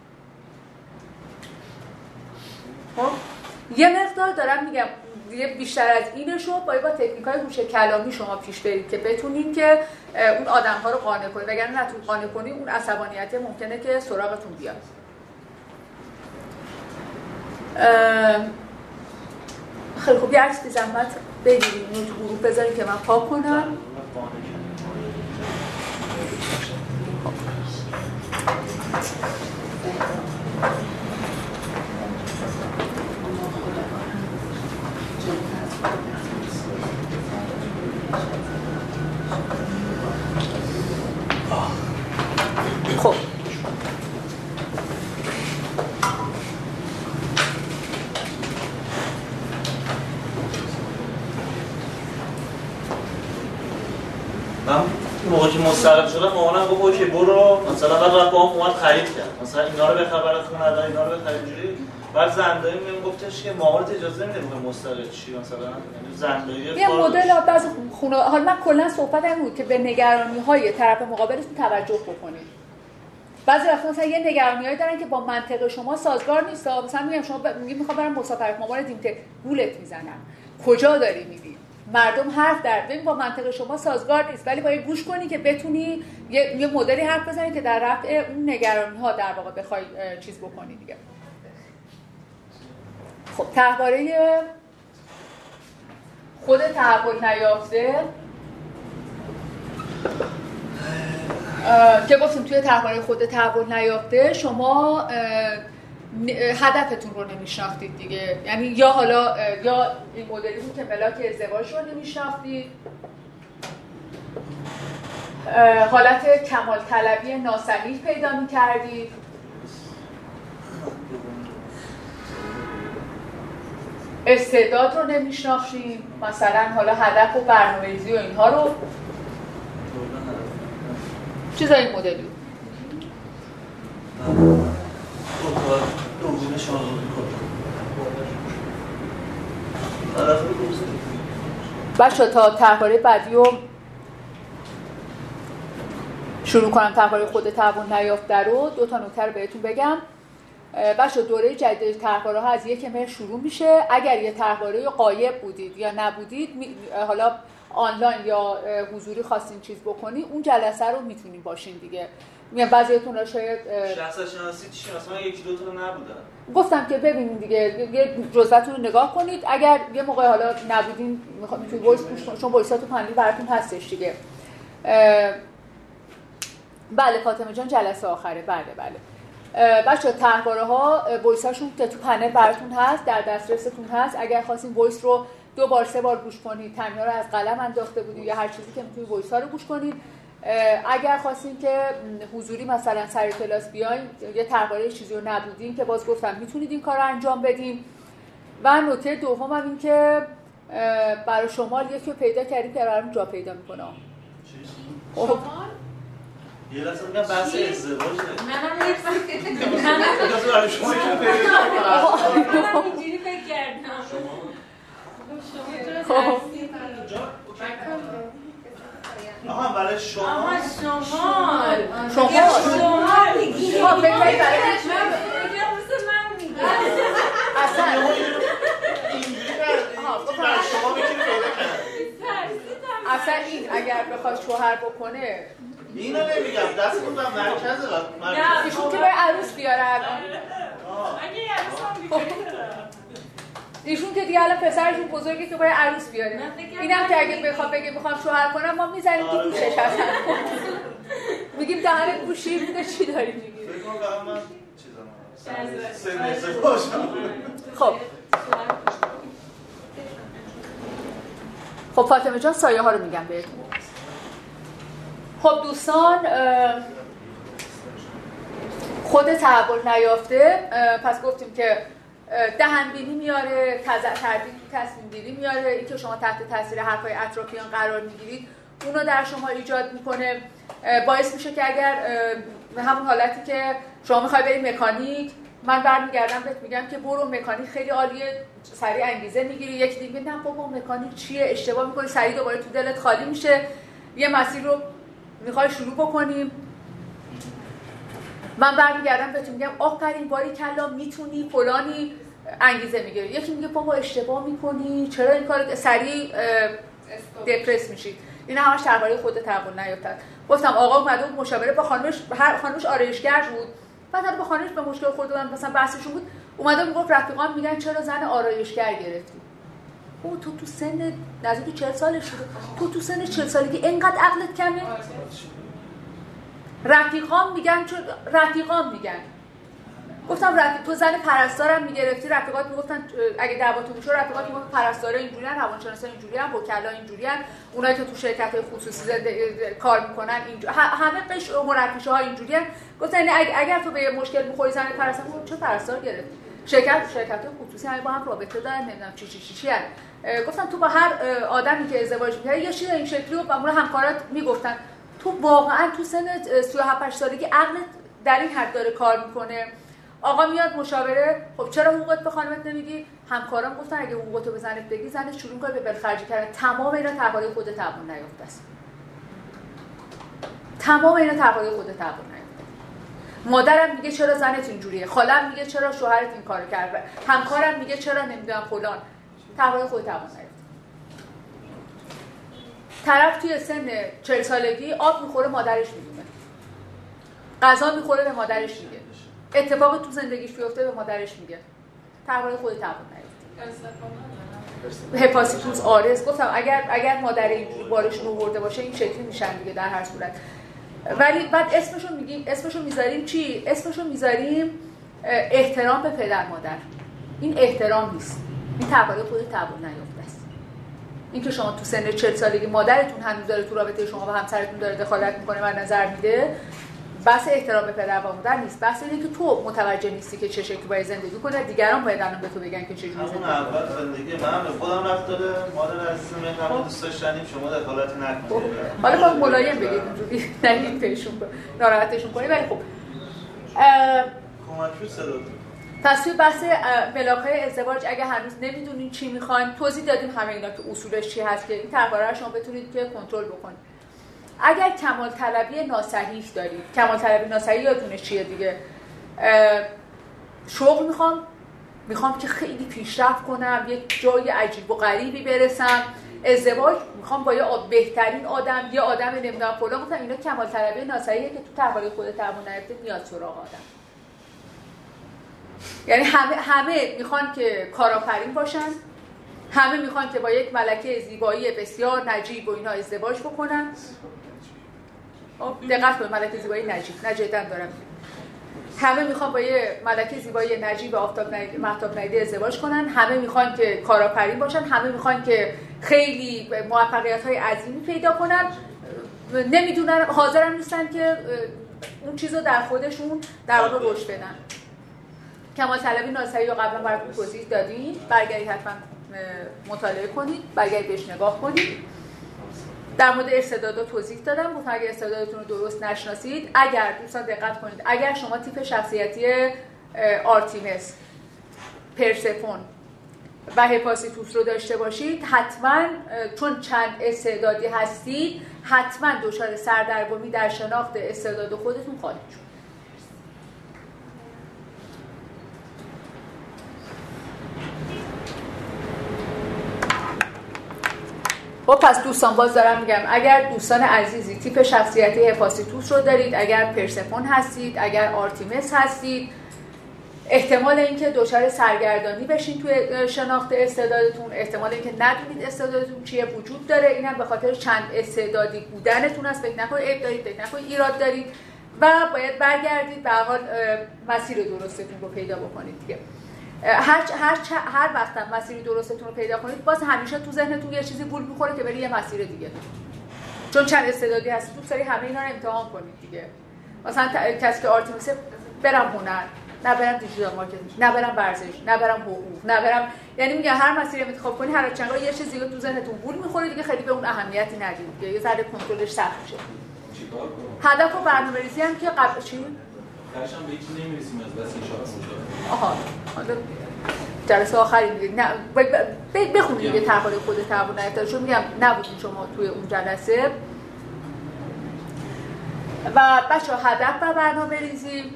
خب یه مقدار دارم میگم بیشتر از اینشو باید با تکنیک‌های هوش کلامی شما پیش برید که بتونین که اون آدم‌ها رو قانع کنید، وگرنه نتون قانع کنید اون عصبانیت ممکنه که سراغتون بیاد. خیلی خوب، یه عکس بی زحمت بگیرید اینو تو گروه بذارید که من پاک کنم. خب من موقعی که مستقل شدم مامانم گفت اوکی برو، مثلا بعد رفت با هم اومد خرید کرد، مثلا اینا رو بخر برای خونه، اینا رو بخر اینجوری. بعد زندایی میگفتش که معاملات اجازه نمیده به مستقل چی مثلا زندایی یه مدل بعض خونه حالا من کلا صحبتم بود که به نگرانی‌های طرف مقابلتون توجه بکنید. بعضی وقتا مثلا یه نگرانی‌هایی دارن که با منطق شما سازگار نیست. مثلا میگم شما میخوام برم مسافرت مامان دیمته گولت میزنن. کجا داری میری؟ مردم حرف در بین با منطق شما سازگار نیست، ولی باید گوش کنی که بتونی یه مدلی حرف بزنی که در رفع اون نگرانی‌ها در واقع بخوای چیز بکنی دیگه. خب درباره خود تحول نیافته که گفتیم توی درباره خود تحول نیافته شما هدفتون رو نمیشناختید دیگه، یعنی یا حالا یا این مدلی بود که ملاک ازدواج رو نمیشناختید، حالت کمال طلبی ناصحیح پیدا میکردید، استعداد رو نمیشناختید، مثلا حالا هدف و برنامه‌ریزی و اینها رو چیزای این مدلی بچه تا تحقیقات بعدی رو شروع کنم. تحقیقات خود تحول نیافته رو 2 تا نکته رو بهتون بگم. بچه دوره جدید تحقیقات ها از 1 مهر شروع میشه. اگر یه تحقیقات غایب بودید یا نبودید حالا آنلاین یا حضوری خواستین چیز بکنی اون جلسه رو میتونین باشین دیگه. میگم بعضیتون را شاید شخص شناسی چی مثلا 1-2 تا نبودن. گفتم که ببینید دیگه یه جزوه‌تون رو نگاه کنید. اگر یه موقع حالا نبودین میتونید وایس گوش کنید چون وایسات تو پنلی براتون هستش دیگه. بله فاطمه جان جلسه آخره. بله بچه‌ها تحقیقات‌ها وایساشون که تو پنل براتون هست در دسترستون هست. اگر خواستین وایس رو 2 بار 3 بار گوش کنید تمرین رو از قلم انداخته بودید یا هر چیزی که میتونید وایس ها رو گوش کنید. اگر خواستین که حضوری مثلا سر کلاس بیاین یه تحقیقات چیزی رو نبودین که باز گفتم میتونید این کار رو انجام بدین. و نکته دوم هم این که برای شمال یکی رو پیدا کردیم که برامون جا پیدا میکنه. شمال؟ یه لحظه میگم بحث ازدواج منم اینجوری فکر کردم. آها برای شما شمال میگی فکر کنید برای من میگم اصلا اینجوری برای شما میتونی پیدا کنید. اصلا این اگر بخواد شوهر بکنه اینو نمیگم دست بودم مرکزه ایشون که باید عروس بیاره الان. اگه عروس هم بیاره ایشون که دیگه الان پسرشون بزرگه که باید عروس بیاره. اینم که اگه بخواد بگه میخوام شوهر کنم ما میزنیم تو گوشش اصلا. میگیم دهنت گوشی بوده چی داری میگی؟ فکر کنم فقط من چیزا سن باشم. خب فاطمه جان سایه ها رو میگم بهتون. خب دوستان خود تحول نیافته پس گفتیم که دهنبینی میاره، تردید تصمیم گیری میاره، این که شما تحت تاثیر حرفای اطرافیان قرار میگیرید اونو در شما ایجاد میکنه. باعث میشه که اگر همون حالتی که شما میخوای بری مکانیک من برمیگردم بهت میگم که برو مکانیک خیلی عالیه سریع انگیزه میگیری، یکی دیگه نه بابا مکانیک چیه اشتباه میکنی سریع دوباره تو دلت خالی میشه یه مسیر رو میخوای شروع بکنیم من برمیگردم بهتون میگم آخرین باری کلا میتونی فلانی انگیزه میگیری. یکی میگه بابا اشتباه میکنی چرا این کار سریع دپرس میشید. این همش درباره خود تحول نیافته. گفتم آقا اومده بود مشاوره با خانمش آرایشگر بود بعد با خانمش به مشکل خورده بودن مثلا بحثشون بود اومده میگفت رفیقام میگن چرا زن آرایشگر گرفتی. او تو سن نزدیک 40 سالش شده تو سن 40 سالگی اینقدر عقلت کمه. رفیقام میگن گفتم تو زن پرستارم میگرفتی رفیقات میگفتن اگه دعواتون میشه رفیقات میگفتن پرستارا اینجوریان روانشناسا اینجوریان وکلا اینجوریان اونایی که تو شرکت‌های خصوصی کار میکنن اینجوری همه قش مرکشه ها اینجوریان. گفتن اگر تو به یه مشکل میخوری زن پرستار چه پرستار گرفتی شرکت‌های خصوصی همه با هم رابطه دارن نمیدونم چی گفتن تو با هر آدمی که ازدواج می‌کنی یه چیز این شکلی و معمولا همکارات میگفتن تو واقعا تو سن 37 سالگی عقلت در این حد داره کار میکنه. آقا میاد مشاوره، خب چرا حقوقت به خانمت نمیگی؟ همکارام گفتن اگه حقوقتو به زنت بگی زنت شروع کنه به بلخرجی کردن. تمام اینا تقاضای خود توان نیافته است. تمام اینا تقاضای خود توان نیافته. مادرم میگه چرا زنت اینجوریه، خالم میگه چرا شوهرت این کارو کرده، همکارم میگه چرا نمیدونم فلان. تقاضای خود توان نیافته. طرف توی سن 40 سالگی آب میخوره مادرش میدونه، غذا میخوره به مادرش میگه، اتفاق تو زندگیش بیفته به مادرش میگه. تقاضای خود توان نیافته. هپاتیتوس آرس گفتم اگر مادر اینجوری بارشون آورده باشه این شکلی میشن دیگه در هر صورت. ولی بعد اسمشو میذاریم چی؟ اسمشو میذاریم احترام به پدر مادر. این احترام نیست، این تقاضای خود توان نیافته است. این که شما تو سن 40 سالگی مادرتون هنوز داره تو رابطه شما و همسرتون داره دخالت میکنه و نظر میده، بحث احترام به پدر و مادر نیست. بحث اینه که تو متوجه نیستی که چه شکلی باید زندگی کنه، دیگران باید الان به تو بگن که چه جوری زندگی کنی. اول زندگی من به خودم رفت داده، مادر عزیزم اینقدر دوست داشتنیم شما دخالت نکنید. حالا باید ملایم بگید اینجوری نگید بهشون ناراحتشون کنی. ولی خب کمک شد صداتون. پس توی بحث ملاک‌های ازدواج اگه هنوز نمیدونین چی میخواین توضیح دادیم همه اینا که اصولش چی هست که این تقاضا رو شما بتونید که کنترل بکنید. اگر کمال طلبی ناصحیح دارید، کمال طلبی ناصحیح یادتونه چیه دیگه؟ شغل میخوام که خیلی پیشرفت کنم، یک جای عجیب و غریبی برسم. ازدواج میخوام با یه بهترین آدم، یه آدم نمیدونم فلان. گفتم اینا کمال طلبی ناصحیحه که تو تقاضای خود توان نیافته میاد سراغ آدم. یعنی همه میخوان که کارآفرین باشن، همه میخوان که با یک ملکه زیبایی بسیار نجیب و اینا ازدواج بکنن. دقت کنید، ملکه زیبایی نجیب، نه جدا دارم. همه میخوان با یه ملکه زیبایی نجیب و مهتاب ندیده ازدواج کنن، همه میخوان که کارآفرین باشن، همه میخوان که خیلی موفقیت‌های عظیمی پیدا کنن. نمیدونن، حاضرن نیستن که اون چیزو در خودشون در واقع رشد بدن. کمال طلبی ناصحیح رو قبلا براتون توضیح دادیم، برگردید حتما مطالعه کنید، برگردید بهش نگاه کنید. در مورد استعدادها توضیح دادم، گفتم اگر استعدادتون رو درست نشناسید، اگر دوستان دقت کنید، اگر شما تیپ شخصیتی آرتیمس، پرسفون و هپاتیتوس رو داشته باشید، حتما چون چند استعدادی هستید، حتما دچار سردرگمی در شناخت استعداد خودتون خواهید شد. خب پس دوستان باز دارم میگم، اگر دوستان عزیزی تیپ شخصیتی هپاتیتوس رو دارید، اگر پرسفون هستید، اگر آرتیمس هستید، احتمال اینکه دچار سرگردانی بشین توی شناخت استعدادتون، احتمال اینکه ندونید استعدادتون چیه وجود داره. اینم به خاطر چند استعدادی بودنتون است. فکر نکنید عیب دارید، فکر نکنید ایراد دارید و باید برگردید به هر حال مسیر درستتون رو پیدا بکنید دیگه. هر وقت هم مسیر درستتون رو پیدا کنید، باز همیشه تو ذهنتون یه چیزی گول میخوره که بری یه مسیر دیگه، چون چند استعدادی هست دوست داری همه اینا رو امتحان کنید دیگه. مثلا کسی که آرتیمیس، برم هنر، نه برم دیجیتال مارکتینگ، نه برم ورزش، نه برم حقوق، نه برم، یعنی میگم هر مسیری انتخاب کنی هر چنگا یه چیزی تو ذهنتون گول میخوره دیگه، خیلی به اون اهمیتی ندید دیگه، یه ذره کنترلش سخت میشه. هدف و برنامه‌ریزی هم که قبل چی؟ درشم به هیچ نمی‌رسیم از بس اشاره. آها، حالا جلسه آخری میگه نه بخونید دیگه تقاضای خود توان نیافته، چون میگم نبودین شما توی اون جلسه. و بچه‌ها هدف و برنامه‌ریزی،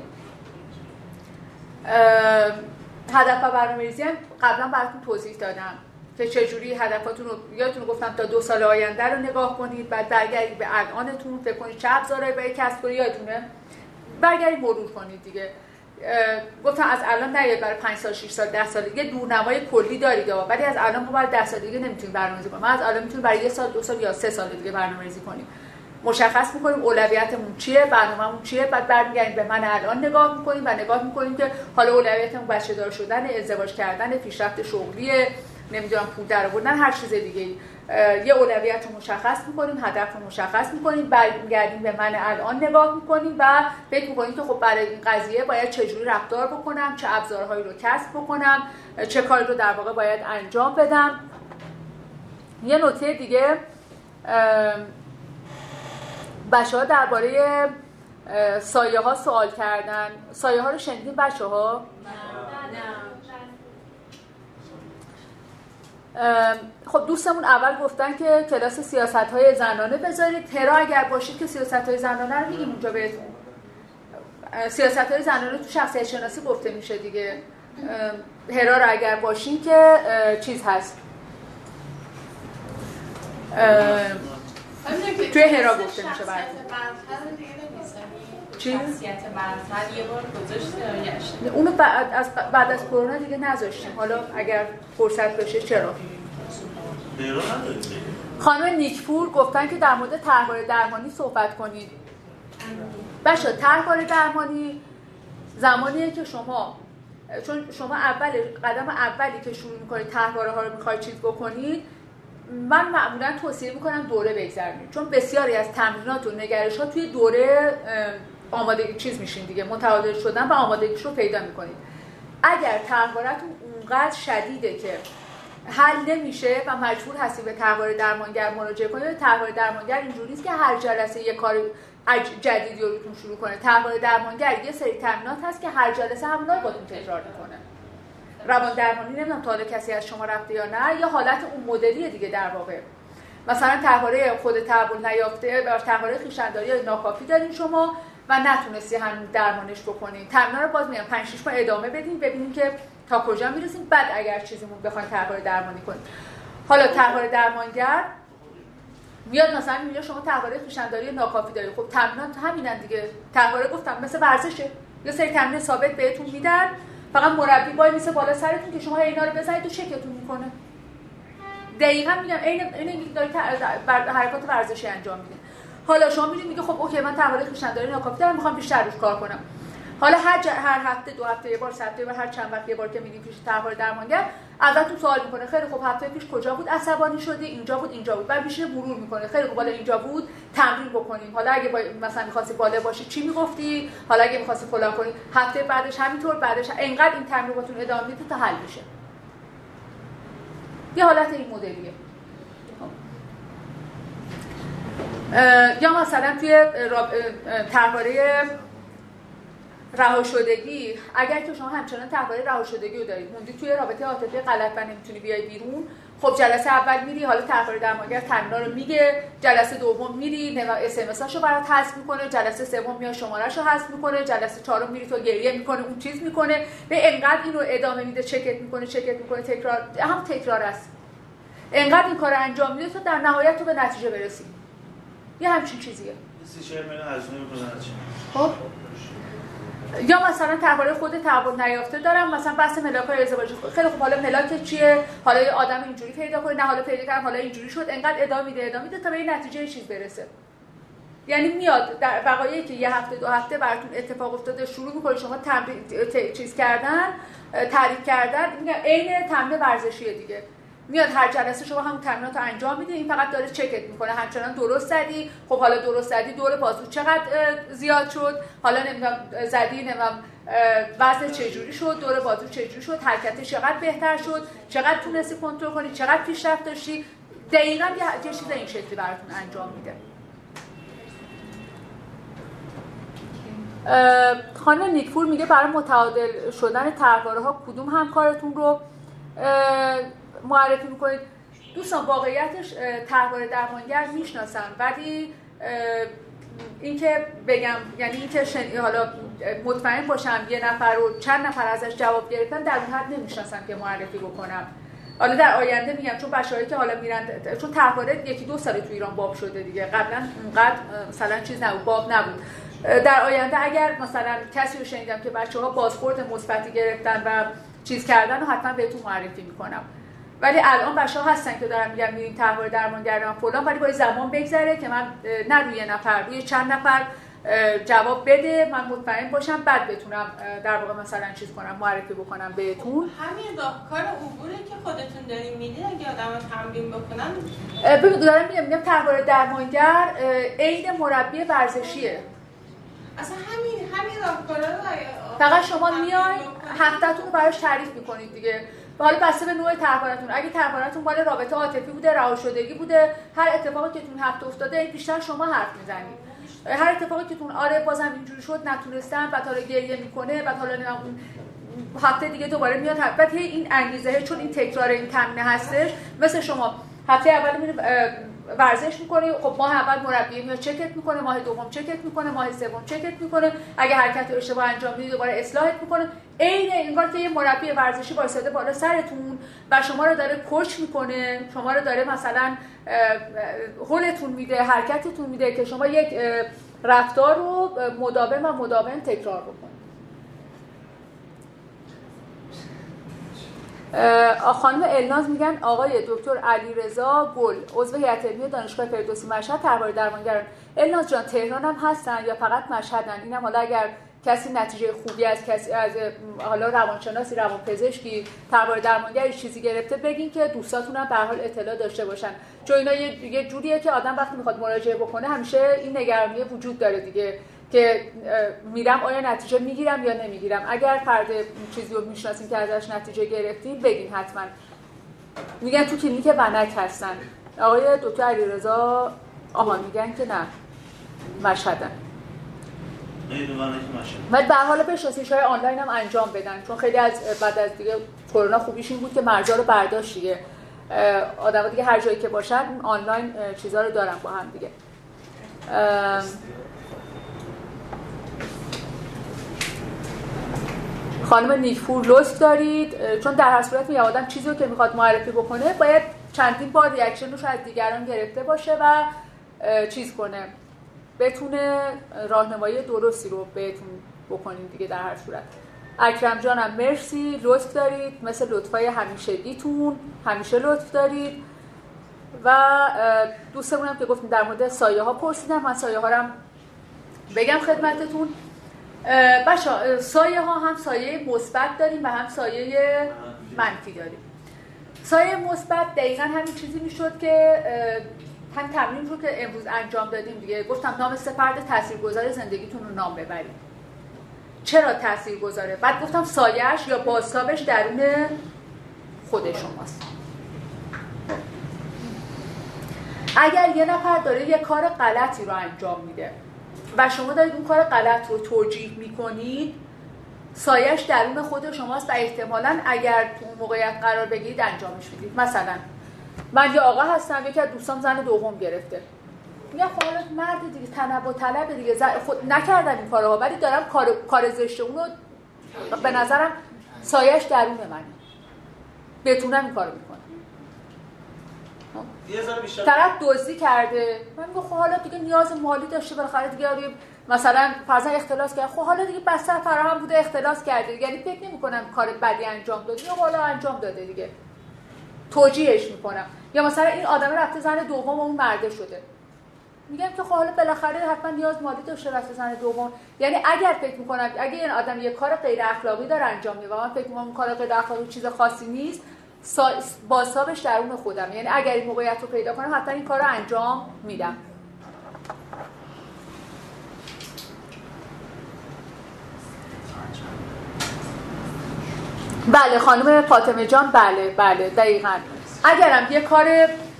هدف و برنامه‌ریزی هم قبلا براتون توضیح دادم که چجوری هدفاتون رو، یادتون گفتم تا 2 سال آینده رو نگاه کنید، بعد برگردید به الانتون، فکر کنید چه ابزارهایی برای کسب کنید، یادتونه برگردید مرور کنید دیگه. گفتم از الان نه برای 5 سال 6 سال 10 سال دیگه دورنمای کلی دارید، ولی از الان برای 10 سال دیگه نمیتونید برنامه‌ریزی کنید. ما از الان میتونیم برای 1 سال 2 سال یا 3 سال دیگه برنامه‌ریزی کنیم. مشخص می‌کنیم اولویتمون چیه، برنامه‌مون چیه، بعد برمیگردیم به من الان نگاه می‌کنیم و نگاه می‌کنیم که حالا اولویتمون بچه‌دار شدن، ازدواج کردن، پیشرفت شغلی، نمیدونم پول درآوردن، هر چیز دیگه. یه اولویت رو مشخص می‌کنیم، هدف رو مشخص می‌کنیم، برمیگردیم به من الان نگاه می‌کنیم و فکر می‌کنیم که خب برای این قضیه باید چجوری رفتار بکنم، چه ابزارهایی رو کسب بکنم، چه کاری رو در واقع باید انجام بدم. یه نکته دیگه بچه‌ها درباره سایه ها سوال کردن. سایه ها رو شنیدین بچه ها؟ خب دوستمون اول گفتن که کلاس سیاست‌های زنانه بذارید. هرا اگر باشید که سیاست‌های زنانه رو میگیم اونجا بهتون. سیاست‌های زنانه تو شخصیت شناسی گفته میشه دیگه. هرا رو اگر باشین که چیز هست. توی هرا گفته میشه براتون. چی؟ شخصیت برتر یه بار گذاشته اونو بعد از کرونا دیگه نذاشتیم. حالا اگر فرصت بشه چرا؟ خانم نیکپور گفتن که در مورد طرحواره درمانی صحبت کنید. بچه‌ها طرحواره درمانی زمانیه که چون شما قدم اولی که شروع می‌کنید طرحواره ها رو می‌خواید چیز بکنید، من معمولا توصیه میکنم دوره بگذرونید، چون بسیاری از تمرینات و نگرش‌ها توی دوره آماده چیز میشین دیگه، متعادل شدن و آمادگیش رو پیدا میکنید. اگر طرحواره‌تون اونقدر شدیده که حل نمیشه و مجبور هستی به طرحواره درمانگر مراجعه کنید، طرحواره درمانگر اینجوری نیست که هر جلسه یه کار جدیدی رو بهتون شروع کنه. طرحواره درمانگر یه سری تمرینات هست که هر جلسه همونایی باتون تکرار میکنه. روان درمانی نمیدونم تا حالا کسی از شما رفته یا نه، یا حالت اون مدلیه دیگه در واقع. مثلا طرحواره خود تحول نیافته و طرحواره خویشتن‌داری یا ناکافی دارین شما و نتونستی همین درمانش بکنین. تمرین رو باز میگم 5-6 ماه ادامه بدین ببینین که تا کجا میرسین، بعد اگر چیزیمون بخواید طرحواره درمانی کنین. حالا طرحواره درمانگر میاد مثلا میگه شما طرحواره خویشتن‌داری ناکافی دارید. خب تمرینات همینن دیگه. طرحواره گفتم مثل ورزشه. یه سری تمرین ثابت بهتون میدن، فقط مربی وای میسه بالا سرتون که شما اینا رو بزنید و چکتون میکنه. دقیقاً میگم این دارید حرکات ورزشی انجام میدین. حالا شما میگه خب اوکی من طرحواره خویشتن‌داری ناکافی دارم، میخوام بیشتر روش کار کنم. حالا هر هفته 2 هفته یه بار، 3 هفته هر چند وقت یه بار که میرین پیش طرحواره درمانگر ازتون سوال میکنه خیلی خب هفته پیش کجا بود عصبانی شدی؟ اینجا بود. بعد میشه مرور میکنه. خیلی خب حالا اینجا بود تمرین بکنیم. حالا اگه مثلا می‌خواستی بالا باشی چی میگفتی؟ حالا اگه می‌خواستی فلان کنی هفته بعدش همینطور، بعدش انقدر این تمریناتون ادامه میدید تا حل میشه. یه حالت این مدلیه. یا مثلا توی طرحواره رهاشدگی، اگر که شما همچنان طرحواره رهاشدگی رو دارید، موندی توی رابطه عاطفی غلط و نمیتونی بیای بیرون، خب جلسه اول میری، حالا طرحواره درمانگر تمرینا رو میگه، جلسه دوم میری اس ام اساشو برات حذف میکنه، جلسه سوم میاد شمارهشو حذف میکنه، جلسه چهارم میری تو گریه میکنه، اون چیز میکنه، به انقدر این رو ادامه میده، چکت میکنه، تکرار است. انقدر این کارو انجام میده تا در نهایت تو به نتیجه برسی. یه همچین چیزیه. 30 میلیون هزینه میکنن. خب یا مثلا طرحواره خود تحول نیافته دارم، مثلا بحث ملاک‌های ازدواجی. خیلی خب حالا ملاک چیه؟ حالا یه آدم اینجوری پیدا کنه، نه حالا پیدا کردم حالا اینجوری شد، انقدر ادامه میده تا به این نتیجه چیز برسه. یعنی میاد در وقایعی که یه هفته 2 هفته براتون اتفاق افتاده شروع می‌کنه شما تمرین چیز کردن، تعریف کردن، میگم عین تمرین ورزشیه دیگه. میاد هر جلسه شما همون تمرینات رو انجام میدی، این فقط داره چکت میکنه همچنان درست زدی. خب حالا درست زدی، دور بازو چقدر زیاد شد، حالا نمیدونم زدی نمیدونم وزن چجوری شد، دور بازو چجوری شد، حرکت چقدر بهتر شد، چقدر تونستی کنترل کنی، چقدر پیشرفت داشتی. دقیقاً یه چیز این شکلی براتون انجام میده. خانم نیکپور میگه برای متعادل شدن طرحواره‌ها کدوم همکارتون رو معرفی میکنید؟ دوستان واقعیتش طرحواره درمانگر میشناسم، ولی اینکه بگم یعنی اینکه حالا مطمئن باشم یه نفر رو چند نفر ازش جواب گرفتن در اون حد نمیشناسم که معرفی بکنم. حالا در آینده میگم چون بچه‌هایی که حالا میرن، چون طرحواره 1-2 سال تو ایران باب شده دیگه، قبلا اونقدر مثلا چیز نبود، باب نبود. در آینده اگر مثلا کسی رو شنیدم که بچه‌ها بازخورد مثبتی گرفتن و چیز کردن رو حتما بهتون معرفی میکنم. ولی الان بچه‌ها هستن که دارن میگن میریم طرحواره درمانگران فلان، ولی باید زمان بگذره که من نه روی نفر، روی چند نفر جواب بده، من مطمئن باشم بعد بتونم در واقع مثلا چیز کنم، معرفی بکنم بهتون. همین راهکار عبوره که خودتون دارین میدین اگه آدم‌ها تمرین بکنن. ببین دارم میگم طرحواره درمانگر عین مربی ورزشیه. اصلا همین راهکارا رو فقط شما میاید هفته‌تون رو براش تعریف میکنید دیگه. حالا بسته به نوع طرحواره‌تون، اگه طرحواره‌تون مال رابطه عاطفی بوده، رهاشدگی بوده، هر اتفاقی که تو هفته افتاده بیشتر شما حرف میزنید. هر اتفاقی که تون آره بازم اینجوری شد نتونستم، بعد حالا گریه میکنه، بعد حالا هفته دیگه دوباره میاد. بعد این انگیزه، چون این تکرار این تمرین هستش، مثل شما هفته اول میری ورزش میکنی، خب ماه اول مربی میاد چکت میکنه، ماه دوم چکت میکنه، ماه سوم چکت میکنه، اگه حرکت اشتباه انجام میدی دوباره اصلاحت میکنه. عین انگار که یه مربی ورزشی وایساده بالا سرتون و شما رو داره کوچ میکنه، شما رو داره مثلا هولتون میده، حرکتتون میده که شما یک رفتار رو مداوم تکرار بکنید. خانم الناز میگن آقای دکتر علیرضا گل عضو هیئت علمی دانشگاه فردوسی مشهد درباره درمانگران. الناز جان تهران هم هستن یا فقط مشهدن؟ اینم حالا اگر کسی نتیجه خوبی از کسی از حالا روانشناسی، روانپزشکی، درباره درمانگری چیزی گرفته بگین که دوستاتون هم به هر حال اطلاع داشته باشن، چون اینا یه جوریه که آدم وقتی میخواد مراجعه بکنه همیشه این نگرانی وجود داره دیگه که میرم آیا نتیجه میگیرم یا نمیگیرم. اگر فرد چیزی رو میشناسین که ازش نتیجه گرفتین بگین حتما. میگن تو کلینیک ونک هستن. آقای دکتر علیرضا میگن که نه مشهدن. من به هر حال بشناسیش‌های آنلاین هم انجام بدن، چون خیلی از بعد از دیگه کرونا خوبیش این بود که مرزا رو برداشت دیگه، آدم‌ها دیگه هر جایی که باشن آنلاین چیزا رو دارن با هم دیگه. خانم نیکپور لطف دارید، چون در هر صورت یه آدم چیزی رو که میخواد معرفی بکنه باید چندین بار ریاکشنش از دیگران گرفته باشه و چیز کنه، بتونه راهنمایی درستی رو بهتون بکنیم دیگه. در هر صورت اکرم جانم مرسی، لطف دارید، مثل لطفای همیشگیتون همیشه لطف دارید. و دوستمونم که گفتیم در مورد سایه ها پرسیدم، من سایه ها رو هم بگم خدمتتون. بچه سایه ها هم سایه مثبت داریم و هم سایه منفی داریم. سایه مثبت دقیقاً همین چیزی میشد که هم تمرین رو که امروز انجام دادیم دیگه، گفتم نام 3 فرد تاثیرگذار زندگیتون رو نام ببرید. چرا تاثیرگذاره؟ بعد گفتم سایه‌اش یا بازتابش درون خود شماست. اگر یه نفر داره یه کار غلطی رو انجام میده و شما دارید اون کار غلط رو توجیه میکنید، سایه‌اش درون خود شماست و احتمالاً اگر تو اون موقعیت قرار بگیرید انجامش میدید. مثلا من یه آقا هستم، یکی از دوستام زن دوم گرفته، میگم خب حالا مرد دیگه، تنوع طلب دیگه، خود نکردم این کارها ولی دارم کار زشت اون رو به نظرم سایه‌اش درون منه، بتونم این کارو میکنم. طرف دزدی کرده، من میگم خب حالا دیگه نیاز مالی داشته بالاخره دیگه، مثلا فرضاً اختلاس کرده، خب حالا دیگه بستر فراهم بوده اختلاس کرده، یعنی فکر نمی‌کنم کار بدی انجام داده، یا حالا انجام داده دیگه، توجیهش میکنم. یا مثلا این آدم رفته زن دوم و اون مرده شده، میگم که خب حالا بالاخره حتما نیاز مالی داشته رفته زن دوم. یعنی اگر فکر میکنم اگه این آدم یه کار غیر اخلاقی داره انجام میده و من فکر میکنم اون کار غیر اخلاقی چیز خاصی نیست، بازتابش درون خودم، یعنی اگر این موقعیت رو پیدا کنم حتما این کار رو انجام میدم. بله خانم فاطمه جان، بله دقیقاً. اگرم یه کار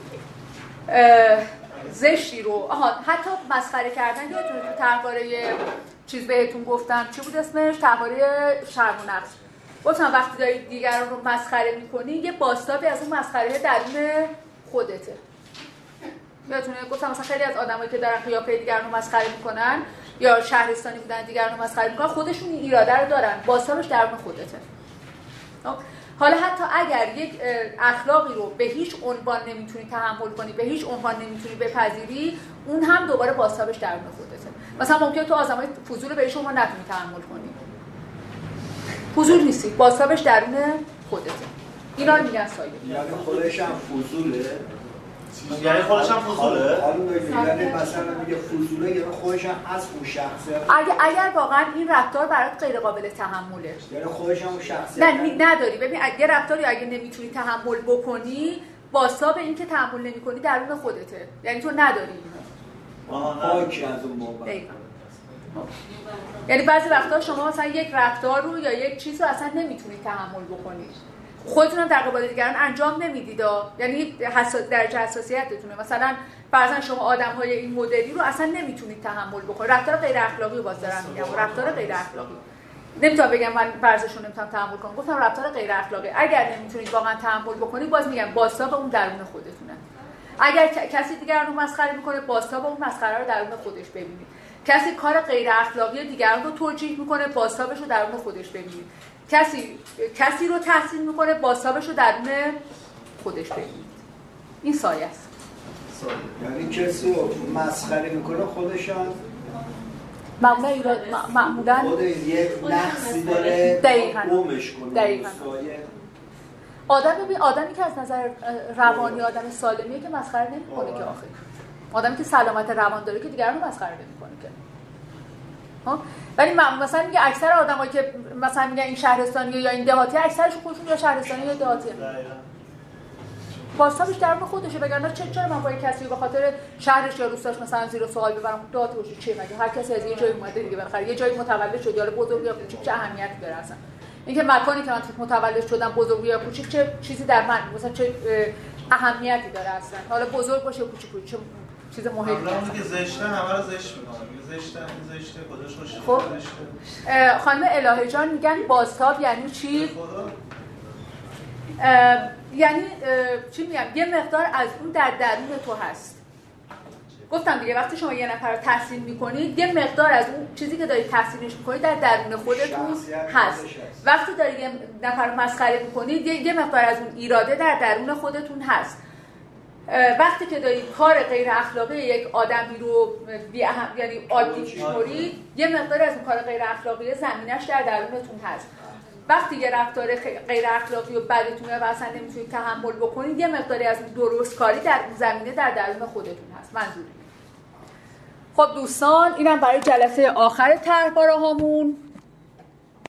زشتی رو حتی مسخره کردن، یادتونه تو درباره چیز بهتون گفتم چی بود اسمش، درباره شرم و نقص گفتم وقتی دارید دیگران رو مسخره میکنی یه بازتابی از اون مسخره درون خودته. یادتونه گفتم مثلا خیلی از آدمایی که دارن قیافه دیگران رو مسخره میکنن یا شهرستانی بودن دیگران رو مسخره میکنن، خودشون این ایراده رو دارن، بازتابش درون خودته. حالا حتی اگر یک اخلاقی رو به هیچ عنوان نمیتونی تحمل کنی، به هیچ عنوان نمیتونی بپذیری، اون هم دوباره بازتابش درون خودته. مثلا ممکنه تو آزمای فضول به شما نتونی تحمل کنی، فضول نیستی، بازتابش درون خودته. اینا رو میگن سایه. یعنی خودش هم فضوله، یعنی خودش هم فضوله؟ یعنی مثلا میگه فضوله یعنی خودش هم از اون شخصه. اگر واقعا این رفتار برات غیر قابل تحمله، یعنی خودش هم اون شخصیت نداری. ببین اگه رفتاری اگه نمیتونی تحمل بکنی، بازتاب این که تحمل نمی‌کنی درون خودته، یعنی تو نداری اینو. پاکی از اون موقع. یعنی بعضی وقتا شما مثلا یک رفتار رو یا یک چیز رو اصلا نمیتونید تحمل بکنید، خودتون هم در قبال دیگران انجام نمیدید، یعنی درجه حساسیتتونه. مثلا فرضاً شما آدم‌های این مدلی رو اصلا نمیتونید تحمل بکنید. رفتار غیر اخلاقی رو باز دارم میگم، رفتار غیر اخلاقی. نمیتونم بگم من فرضشون نمیتونم تحمل کنم، گفتم رفتار غیر اخلاقی. اگر نمیتونید واقعا تحمل بکنید، باز میگم بازتاب اون درون خودتونه. اگر کسی دیگر رو مسخره میکنه، بازتاب اون مسخره رو درون خودش ببینید. کسی کار غیر اخلاقی دیگران رو توجیه میکنه، بازتابش رو درون خودش ببینید. کسی رو تحسین میکنه، بازتابش رو درون خودش ببینید. این سایه است. یعنی کسی رو مسخره میکنه خودشان معمولاً خود یک نقصی داره گمش کنه. آدمی که از نظر روانی آدم سالمیه که مسخره نمیکنه که آخه. آدمی که سلامت روان داره که دیگران رو مسخره نمیکنه که. ولی مثلا میگه اکثر آدمایی که مثلا میگن این شهرستانیه یا این دهاتی، اکثرشون خودشون یا شهرستانی یا دهاتیه. بازتابش درون خودشه. بگن چرا من با یک کسی به خاطر شهرش یا روستاش مثلا زیر سوال ببرم؟ دهاتی باشه چه مگه؟ هر کسی از یه جایی اومده دیگه، بالاخره یه جایی متولد شد، یا بزرگ یا کوچیک، چه اهمیتی داره اصلا؟ اینکه مکانی که من توش متولد شدم بزرگ یا کوچیک چه چیزی در من مثلا چه اهمیتی داره اصلا؟ حالا بزرگ باشه کوچیک چه چیز مهمی نیست. اونی که زشتن همه رو زشت میکنن. زشته خودش خوشه. خب خانم الهه جان میگن بازتاب یعنی چی؟ یعنی چی میگم؟ یه مقدار از اون در درون تو هست. گفتم دیگه وقتی شما یه نفر رو تحسین میکنید، یه مقدار از اون چیزی که دارید تحسینش میکنید در درون خودتون هست. وقتی دارید یه نفر رو مسخره میکنید، یه مقدار از اون ایراده در درون خودتون هست. وقتی که دارید کار غیر اخلاقی یک آدمی رو یعنی عادی میشمرید، یه مقدار از اون کار غیر اخلاقی زمینش در درونتون هست. وقتی یه رفتار غیر اخلاقی و بدتونه و اصلا نمیتونید تحمل بکنید، یه مقداری از درست کاری در اون زمینه در درون خودتون هست. منظوری. خب دوستان، اینم برای جلسه آخر طرحواره هامون.